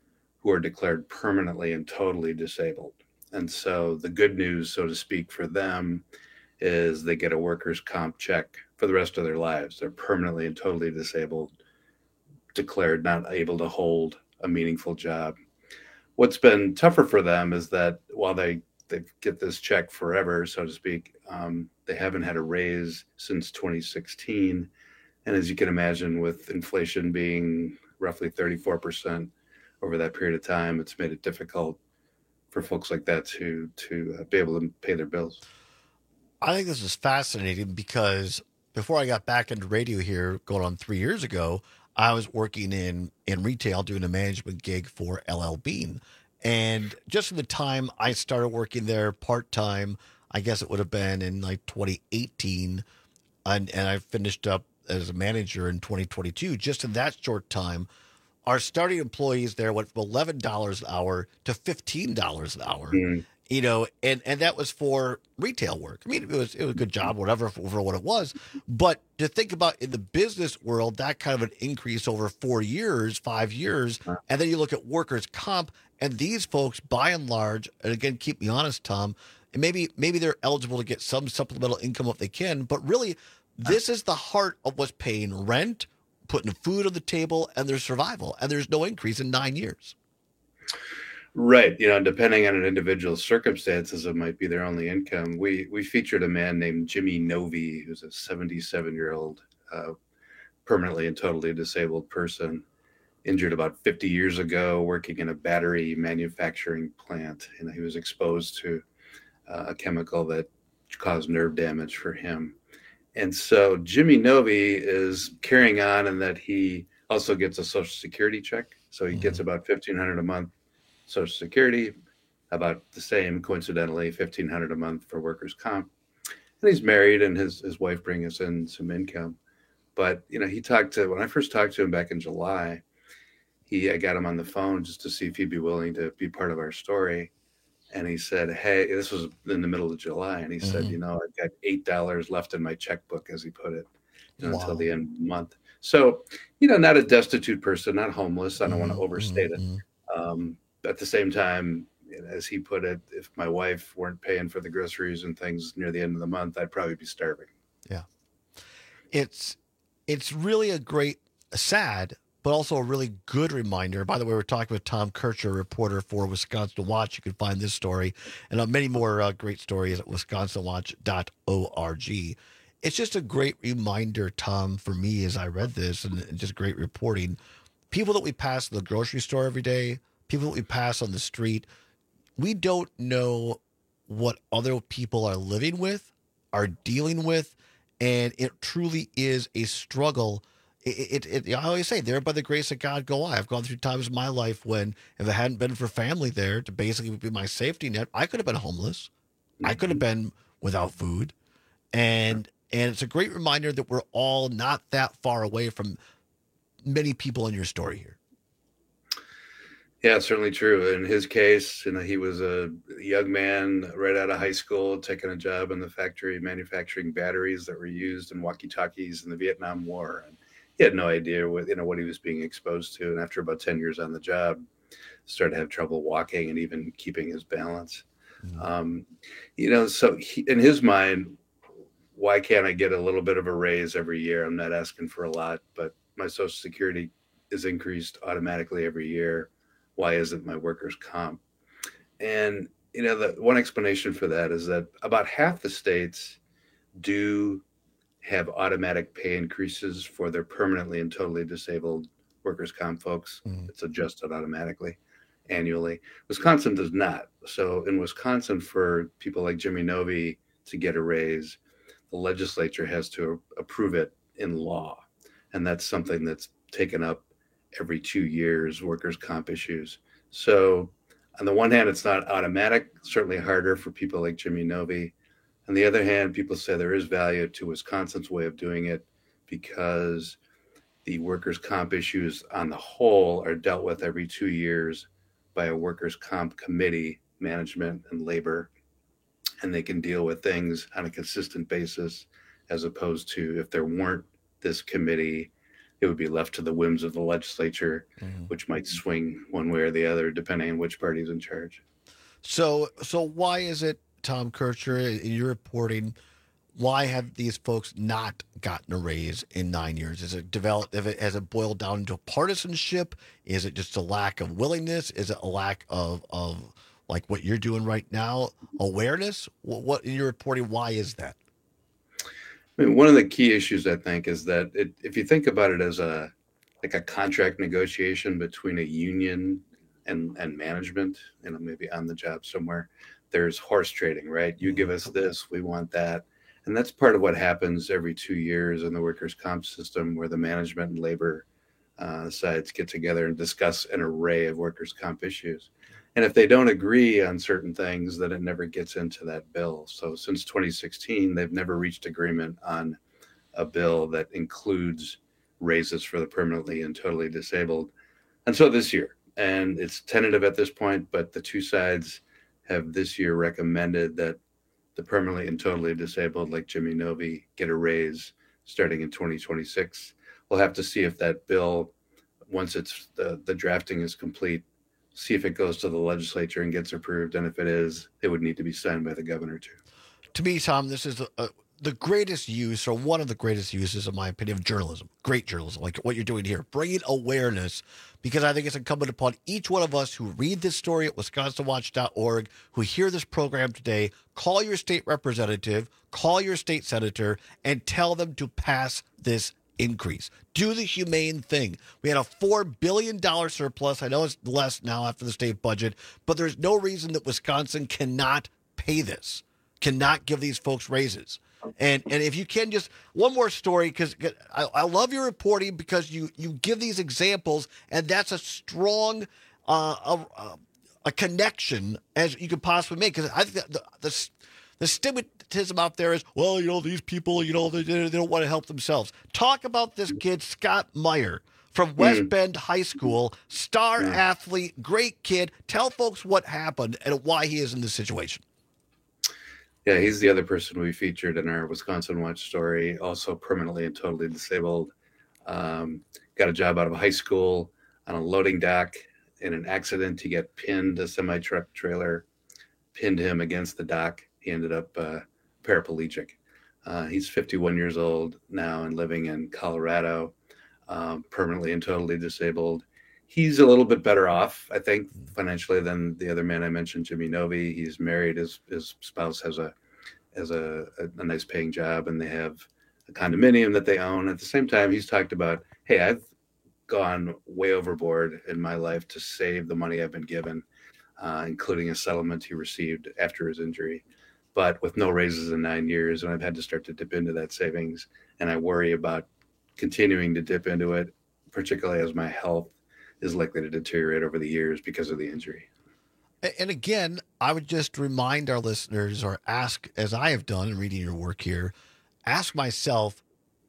who are declared permanently and totally disabled. And so the good news, so to speak, for them is they get a workers' comp check for the rest of their lives. They're permanently and totally disabled, declared not able to hold a meaningful job. What's been tougher for them is that while they get this check forever, so to speak, they haven't had a raise since 2016. And as you can imagine, with inflation being roughly 34% over that period of time, it's made it difficult for folks like that to be able to pay their bills. I think this is fascinating because before I got back into radio here, going on 3 years ago, I was working in retail doing a management gig for LL Bean. And just from the time I started working there part-time, I guess it would have been in like 2018, and I finished up as a manager in 2022. Just in that short time, our starting employees there went from $11 an hour to $15 an hour. You know, and that was for retail work. I mean, it was a good job, whatever, for what it was. But to think about in the business world, that kind of an increase over 4 years, 5 years, and then you look at workers' comp, and these folks, by and large, and again, keep me honest, Tom, and maybe they're eligible to get some supplemental income if they can, but really, this is the heart of what's paying rent, putting food on the table, and their survival. And there's no increase in 9 years. Right. You know, depending on an individual's circumstances, it might be their only income. We featured a man named Jimmy Novi, who's a 77-year-old permanently and totally disabled person, injured about 50 years ago, working in a battery manufacturing plant. And he was exposed to a chemical that caused nerve damage for him. And so Jimmy Novi is carrying on in that he also gets a Social Security check. So he gets about $1,500 a month Social Security, about the same, coincidentally, $1,500 a month for workers' comp. And he's married, and his wife brings us in some income. But, you know, when I first talked to him back in July, I got him on the phone just to see if he'd be willing to be part of our story. And he said, hey, this was in the middle of July. And he said, you know, I've got $8 left in my checkbook, as he put it, until the end of the month. So, you know, not a destitute person, not homeless. I don't want to overstate it. At the same time, as he put it, if my wife weren't paying for the groceries and things near the end of the month, I'd probably be starving. Yeah. It's really a sad, but also a really good reminder. By the way, we're talking with Tom Kircher, reporter for Wisconsin Watch. You can find this story and many more great stories at wisconsinwatch.org. It's just a great reminder, Tom, for me as I read this, and just great reporting. People that we pass in the grocery store every day, people that we pass on the street, we don't know what other people are living with, are dealing with, and it truly is a struggle. I always say, there by the grace of God go I. I've gone through times in my life when if it hadn't been for family there to basically be my safety net, I could have been homeless. I could have been without food. And it's a great reminder that we're all not that far away from many people in your story here. Yeah, certainly true. In his case, you know, he was a young man right out of high school, taking a job in the factory manufacturing batteries that were used in walkie-talkies in the Vietnam War. And he had no idea what he was being exposed to. And after about 10 years on the job, started to have trouble walking and even keeping his balance. You know, so in his mind, why can't I get a little bit of a raise every year? I'm not asking for a lot, but my Social Security is increased automatically every year. Why isn't my workers' comp? And, you know, the one explanation for that is that about half the states do have automatic pay increases for their permanently and totally disabled workers' comp folks. It's adjusted automatically annually. Wisconsin does not. So in Wisconsin, for people like Jimmy Novi to get a raise, the legislature has to approve it in law. And that's something that's taken up every 2 years, workers' comp issues. So on the one hand, it's not automatic, certainly harder for people like Jimmy Novi. On the other hand, people say there is value to Wisconsin's way of doing it because the workers' comp issues on the whole are dealt with every 2 years by a workers' comp committee, management and labor, and they can deal with things on a consistent basis, as opposed to if there weren't this committee, it would be left to the whims of the legislature, which might swing one way or the other depending on which party's in charge. So why is it, Tom Kircher, in your reporting, why have these folks not gotten a raise in 9 years? Has it boiled down into partisanship? Is it just a lack of willingness? Is it a lack of like what you're doing right now, awareness? What in your reporting, why is that? I mean, one of the key issues, I think, is that if you think about it as a contract negotiation between a union and management, maybe on the job somewhere, there's horse trading, right? You give us this, we want that. And that's part of what happens every 2 years in the workers' comp system, where the management and labor sides get together and discuss an array of workers' comp issues. And if they don't agree on certain things, then it never gets into that bill. So since 2016, they've never reached agreement on a bill that includes raises for the permanently and totally disabled until this year. And it's tentative at this point, but the two sides have this year recommended that the permanently and totally disabled, like Jimmy Novy, get a raise starting in 2026. We'll have to see if that bill, once it's the drafting is complete, see if it goes to the legislature and gets approved. And if it is, it would need to be signed by the governor too. To me, Tom, this is the greatest use, or one of the greatest uses, in my opinion, of journalism. Great journalism, like what you're doing here, bringing awareness, because I think it's incumbent upon each one of us who read this story at WisconsinWatch.org, who hear this program today, call your state representative, call your state senator, and tell them to pass this increase. Do the humane thing. We had a $4 billion surplus. I know it's less now after the state budget, but there's no reason that Wisconsin cannot pay this, cannot give these folks raises. And if you can, just one more story, because I love your reporting, because you give these examples, and that's a strong a connection as you could possibly make. Because I think the stigmatism out there is, well, these people, they don't want to help themselves. Talk about this kid, Scott Meyer, from West Bend High School, star athlete, great kid. Tell folks what happened and why he is in this situation. Yeah, he's the other person we featured in our Wisconsin Watch story, also permanently and totally disabled. Got a job out of high school on a loading dock. In an accident, he got pinned. A semi-truck trailer pinned him against the dock. He ended up paraplegic. He's 51 years old now and living in Colorado, permanently and totally disabled. He's a little bit better off, I think, financially than the other man I mentioned, Jimmy Novy. He's married. His spouse has a nice paying job, and they have a condominium that they own. At the same time, he's talked about, hey, I've gone way overboard in my life to save the money I've been given, including a settlement he received after his injury, but with no raises in 9 years. And I've had to start to dip into that savings. And I worry about continuing to dip into it, particularly as my health is likely to deteriorate over the years because of the injury. And again, I would just remind our listeners, or ask, as I have done in reading your work here, ask myself,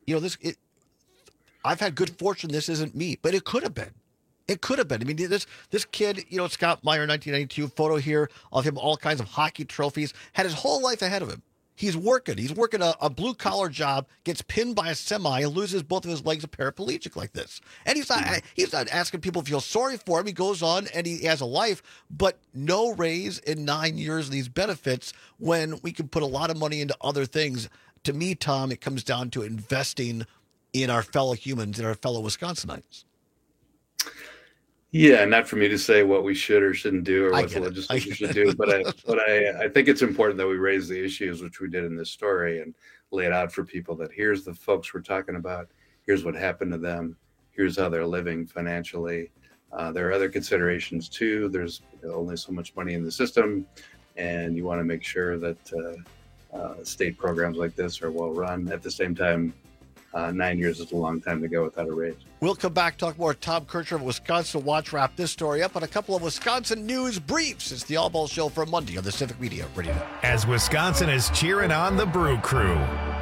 I've had good fortune. This isn't me, but it could have been. It could have been. I mean, this kid, Scott Meyer, 1992 photo here of him, all kinds of hockey trophies, had his whole life ahead of him. He's working a blue collar job, gets pinned by a semi, and loses both of his legs, a paraplegic like this. And he's not asking people to feel sorry for him. He goes on and he has a life, but no raise in 9 years of these benefits, when we can put a lot of money into other things. To me, Tom, it comes down to investing in our fellow humans, in our fellow Wisconsinites. Yeah, not for me to say what we should or shouldn't do, or what the legislature should do, but I think it's important that we raise the issues, which we did in this story, and lay it out for people that here's the folks we're talking about, here's what happened to them, here's how they're living financially. There are other considerations too. There's only so much money in the system, and you want to make sure that state programs like this are well run. At the same time, 9 years is a long time to go without a raise. We'll come back, talk more. Tom Kircher of Wisconsin Watch, wrap this story up on a couple of Wisconsin news briefs. It's the All Ball Show for Monday on the Civic Media Radio. As Wisconsin is cheering on the Brew Crew.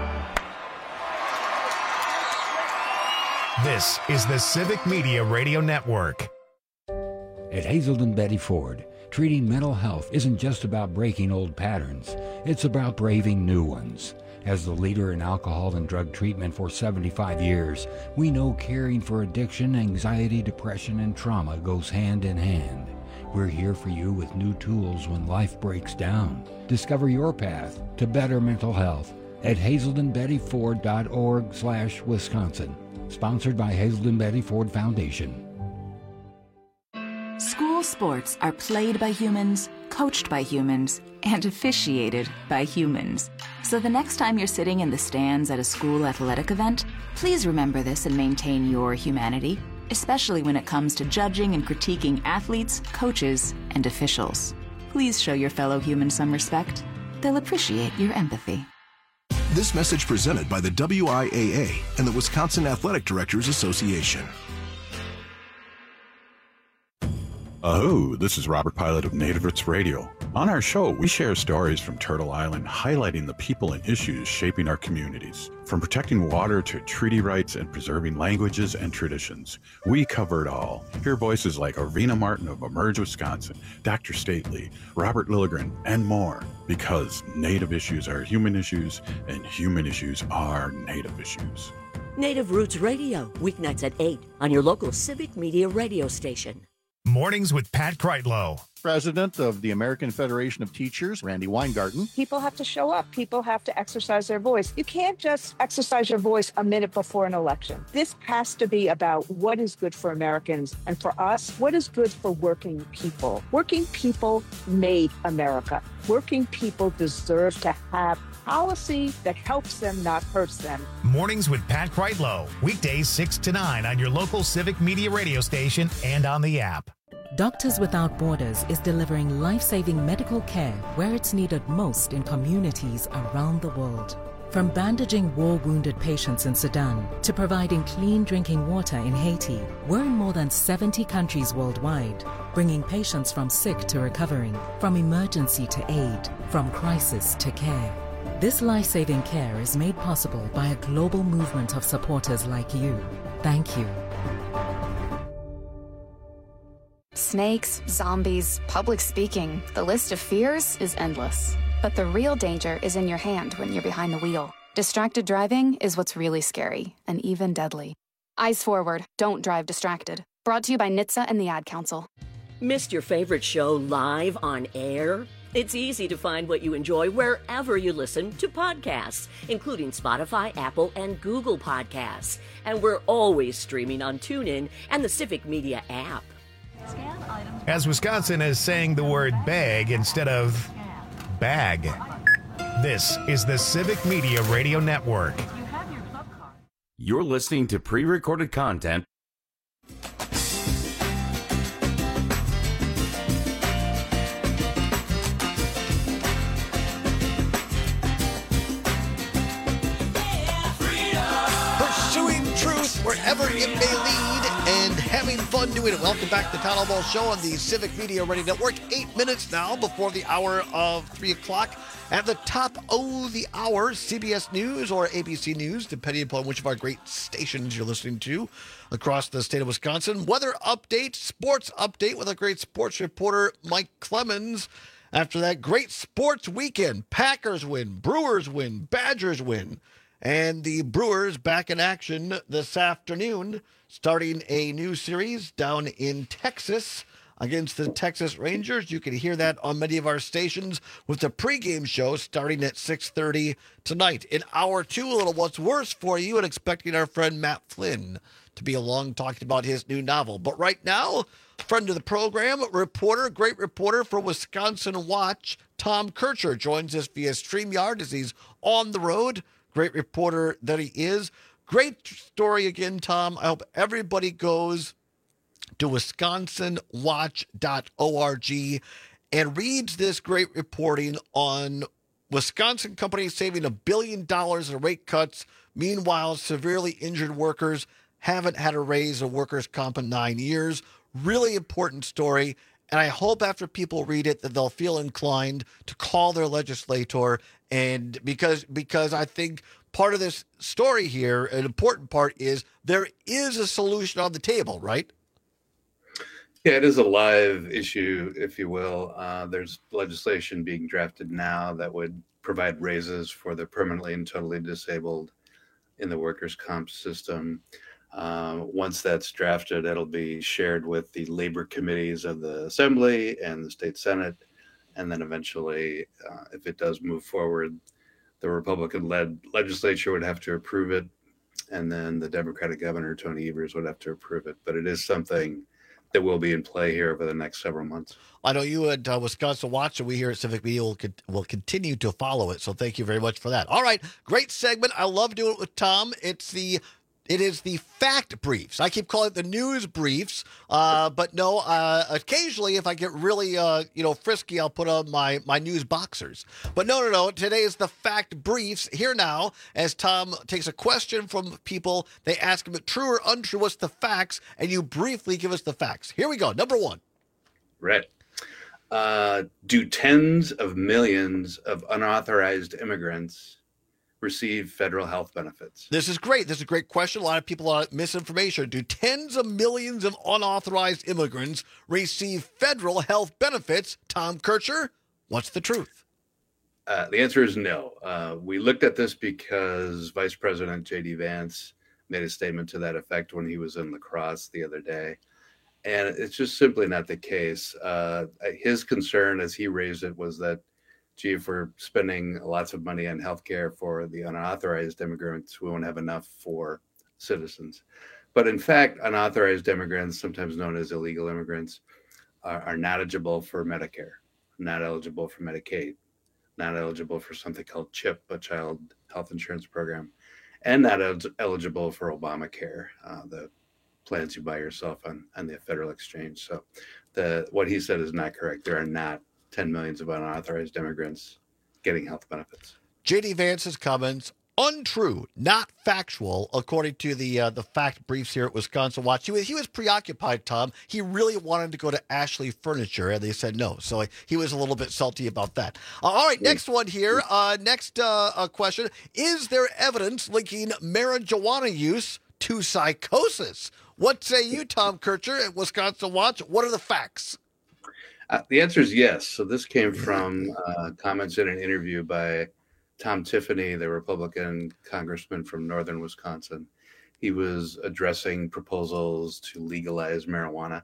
This is the Civic Media Radio Network. At Hazelden Betty Ford, treating mental health isn't just about breaking old patterns. It's about braving new ones. As the leader in alcohol and drug treatment for 75 years, we know caring for addiction, anxiety, depression, and trauma goes hand in hand. We're here for you with new tools when life breaks down. Discover your path to better mental health at hazeldenbettyford.org/Wisconsin. Sponsored by Hazelden Betty Ford Foundation. School sports are played by humans, coached by humans, and officiated by humans. So the next time you're sitting in the stands at a school athletic event, please remember this and maintain your humanity, especially when it comes to judging and critiquing athletes, coaches, and officials. Please show your fellow humans some respect. They'll appreciate your empathy. This message presented by the WIAA and the Wisconsin Athletic Directors Association. Oh, this is Robert Pilot of Native Roots Radio. On our show, we share stories from Turtle Island highlighting the people and issues shaping our communities. From protecting water to treaty rights and preserving languages and traditions, we cover it all. Hear voices like Arvina Martin of Emerge Wisconsin, Dr. Stately, Robert Lilligren, and more. Because Native issues are human issues, and human issues are Native issues. Native Roots Radio, weeknights at 8 on your local civic media radio station. Mornings with Pat Kreitlow. President of the American Federation of Teachers, Randy Weingarten. People have to show up. People have to exercise their voice. You can't just exercise your voice a minute before an election. This has to be about what is good for Americans, and for us, what is good for working people. Working people made America. Working people deserve to have policy that helps them, not hurts them. Mornings with Pat Kreitlow. Weekdays 6 to 9 on your local civic media radio station and on the app. Doctors Without Borders is delivering life-saving medical care where it's needed most in communities around the world. From bandaging war-wounded patients in Sudan to providing clean drinking water in Haiti, we're in more than 70 countries worldwide, bringing patients from sick to recovering, from emergency to aid, from crisis to care. This life-saving care is made possible by a global movement of supporters like you. Thank you. Snakes, zombies, public speaking, the list of fears is endless. But the real danger is in your hand when you're behind the wheel. Distracted driving is what's really scary and even deadly. Eyes forward, don't drive distracted. Brought to you by NHTSA and the Ad Council. Missed your favorite show live on air? It's easy to find what you enjoy wherever you listen to podcasts, including Spotify, Apple, and Google Podcasts. And we're always streaming on TuneIn and the Civic Media app. As Wisconsin is saying the word bag instead of bag. This is the Civic Media Radio Network. You're listening to pre-recorded content. Pursuing truth wherever it may lead and having fun doing it. Welcome back to the Town Hall Ball Show on the Civic Media Radio Network. 8 minutes now before the hour of 3 o'clock. At the top of the hour, CBS News or ABC News, depending upon which of our great stations you're listening to across the state of Wisconsin. Weather update, sports update with a great sports reporter, Mike Clemens. After that great sports weekend, Packers win, Brewers win, Badgers win. And the Brewers back in action this afternoon, starting a new series down in Texas against the Texas Rangers. You can hear that on many of our stations with the pregame show starting at 6:30 tonight. In hour 2, a little What's Worse for you, and expecting our friend Matt Flynn to be along talking about his new novel. But right now, friend of the program, reporter, great reporter for Wisconsin Watch, Tom Kircher joins us via StreamYard as he's on the road. Great reporter that he is. Great story again, Tom. I hope everybody goes to wisconsinwatch.org and reads this great reporting on Wisconsin companies saving $1 billion in rate cuts. Meanwhile, severely injured workers haven't had a raise in workers' comp in 9 years. Really important story. And I hope after people read it that they'll feel inclined to call their legislator. And because I think part of this story here, an important part, is there is a solution on the table, right? Yeah, it is a live issue, if you will. There's legislation being drafted now that would provide raises for the permanently and totally disabled in the workers' comp system. Once that's drafted, it'll be shared with the labor committees of the Assembly and the state Senate. And then eventually, if it does move forward, the Republican-led legislature would have to approve it. And then the Democratic governor, Tony Evers, would have to approve it. But it is something that will be in play here over the next several months. I know you at Wisconsin Watch, and we here at Civic Media will continue to follow it. So thank you very much for that. All right, great segment. I love doing it with Tom. It is the fact briefs. I keep calling it the news briefs, but no. Occasionally, if I get really frisky, I'll put on my news boxers. But no. Today is the fact briefs. Here now, as Tom takes a question from people, they ask him true or untrue. What's the facts? And you briefly give us the facts. Here we go. Number one. Right. Do tens of millions of unauthorized immigrants receive federal health benefits? This is great. This is a great question. A lot of people are misinformation. Do tens of millions of unauthorized immigrants receive federal health benefits? Tom Kircher, what's the truth? The answer is no. We looked at this because Vice President J.D. Vance made a statement to that effect when he was in La Crosse the other day. And it's just simply not the case. His concern, as he raised it, was that, gee, if we're spending lots of money on healthcare for the unauthorized immigrants, we won't have enough for citizens. But in fact, unauthorized immigrants, sometimes known as illegal immigrants, are not eligible for Medicare, not eligible for Medicaid, not eligible for something called CHIP, a child health insurance program, and not eligible for Obamacare, the plans you buy yourself on the Federal Exchange. So what he said is not correct. There are not 10 millions of unauthorized immigrants getting health benefits. J.D. Vance's comments, untrue, not factual, according to the fact briefs here at Wisconsin Watch. He was preoccupied, Tom. He really wanted to go to Ashley Furniture, and they said no. So he was a little bit salty about that. All right, next one here. Next question. Is there evidence linking marijuana use to psychosis? What say you, Tom Kircher at Wisconsin Watch? What are the facts? The answer is yes. So this came from comments in an interview by Tom Tiffany, the Republican congressman from northern Wisconsin. He was addressing proposals to legalize marijuana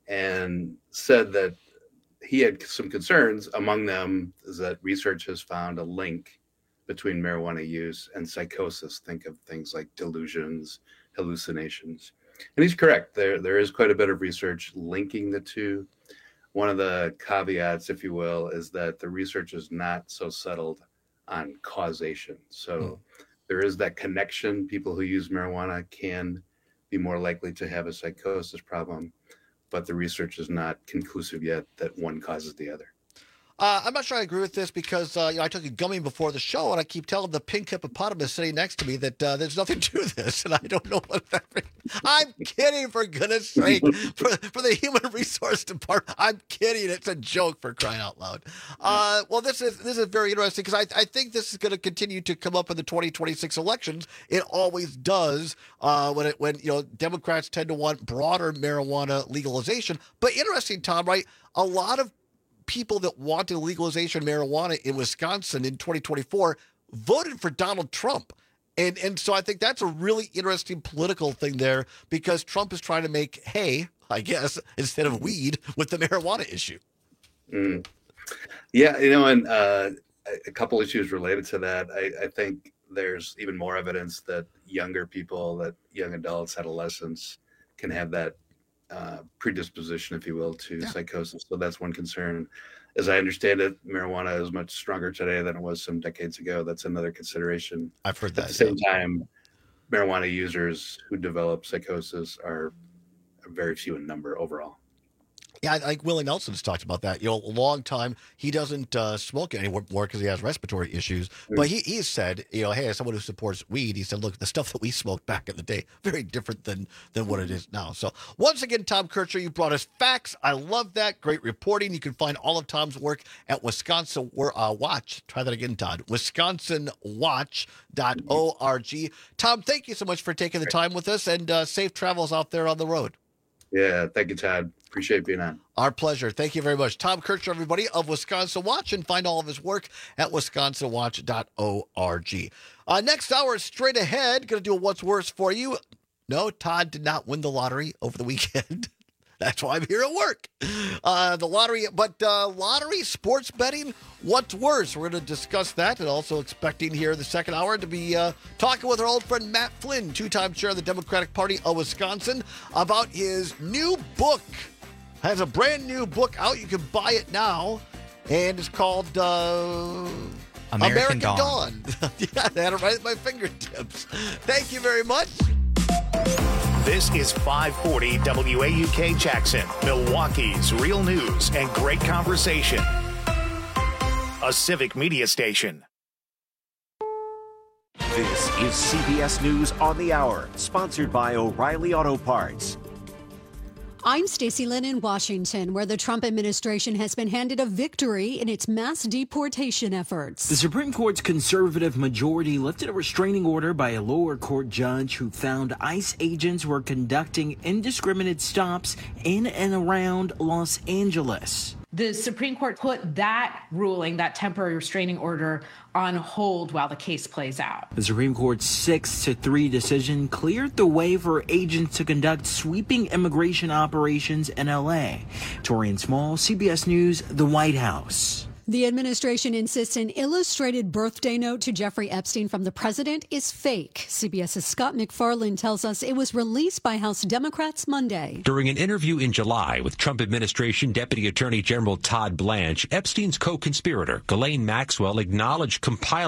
and said that he had some concerns. Among them is that research has found a link between marijuana use and psychosis. Think of things like delusions, hallucinations. And he's correct. There is quite a bit of research linking the two. One of the caveats, if you will, is that the research is not so settled on causation. So there is that connection. People who use marijuana can be more likely to have a psychosis problem, but the research is not conclusive yet that one causes the other. I'm not sure I agree with this because I took a gummy before the show, and I keep telling the pink hippopotamus sitting next to me that there's nothing to this, and I don't know what that means. I'm kidding, for goodness sake. For the Human Resource Department, I'm kidding. It's a joke, for crying out loud. Well, this is very interesting because I think this is going to continue to come up in the 2026 elections. It always does when Democrats tend to want broader marijuana legalization. But interesting, Tom, right? A lot of people that wanted legalization of marijuana in Wisconsin in 2024 voted for Donald Trump. And so I think that's a really interesting political thing there because Trump is trying to make hay, I guess, instead of weed with the marijuana issue. Yeah, and a couple issues related to that. I think there's even more evidence that younger people, that young adults, adolescents can have that predisposition, if you will, to psychosis. So that's one concern. As I understand it, marijuana is much stronger today than it was some decades ago. That's another consideration. I've heard that. At the same time, marijuana users who develop psychosis are very few in number overall. Yeah, I think Willie Nelson's talked about that. A long time, he doesn't smoke anymore because he has respiratory issues. But he said, hey, as someone who supports weed, he said, look, the stuff that we smoked back in the day, very different than what it is now. So once again, Tom Kircher, you brought us facts. I love that. Great reporting. You can find all of Tom's work at Wisconsin Watch. Try that again, Todd. WisconsinWatch.org. Tom, thank you so much for taking the time with us, and safe travels out there on the road. Yeah, thank you, Todd. Appreciate being on. Our pleasure. Thank you very much. Tom Kirchner, everybody, of Wisconsin Watch, and find all of his work at wisconsinwatch.org. Next hour, straight ahead, going to do a What's Worse for you. No, Todd did not win the lottery over the weekend. That's why I'm here at work. The lottery, but lottery, sports betting, what's worse? We're going to discuss that, and also expecting here in the second hour to be talking with our old friend Matt Flynn, two-time chair of the Democratic Party of Wisconsin, about his new book. Has a brand new book out. You can buy it now, and it's called American Dawn. Yeah, I had it right at my fingertips. Thank you very much. This is 540 WAUK Jackson, Milwaukee's real news and great conversation. A civic media station. This is CBS News on the Hour, sponsored by O'Reilly Auto Parts. I'm Stacey Lynn in Washington, where the Trump administration has been handed a victory in its mass deportation efforts. The Supreme Court's conservative majority lifted a restraining order by a lower court judge who found ICE agents were conducting indiscriminate stops in and around Los Angeles. The Supreme Court put that ruling, that temporary restraining order, on hold while the case plays out. The Supreme Court's 6-3 decision cleared the way for agents to conduct sweeping immigration operations in L.A. Torian Small, CBS News, the White House. The administration insists an illustrated birthday note to Jeffrey Epstein from the president is fake. CBS's Scott McFarland tells us it was released by House Democrats Monday. During an interview in July with Trump administration Deputy Attorney General Todd Blanche, Epstein's co-conspirator, Ghislaine Maxwell, acknowledged compiling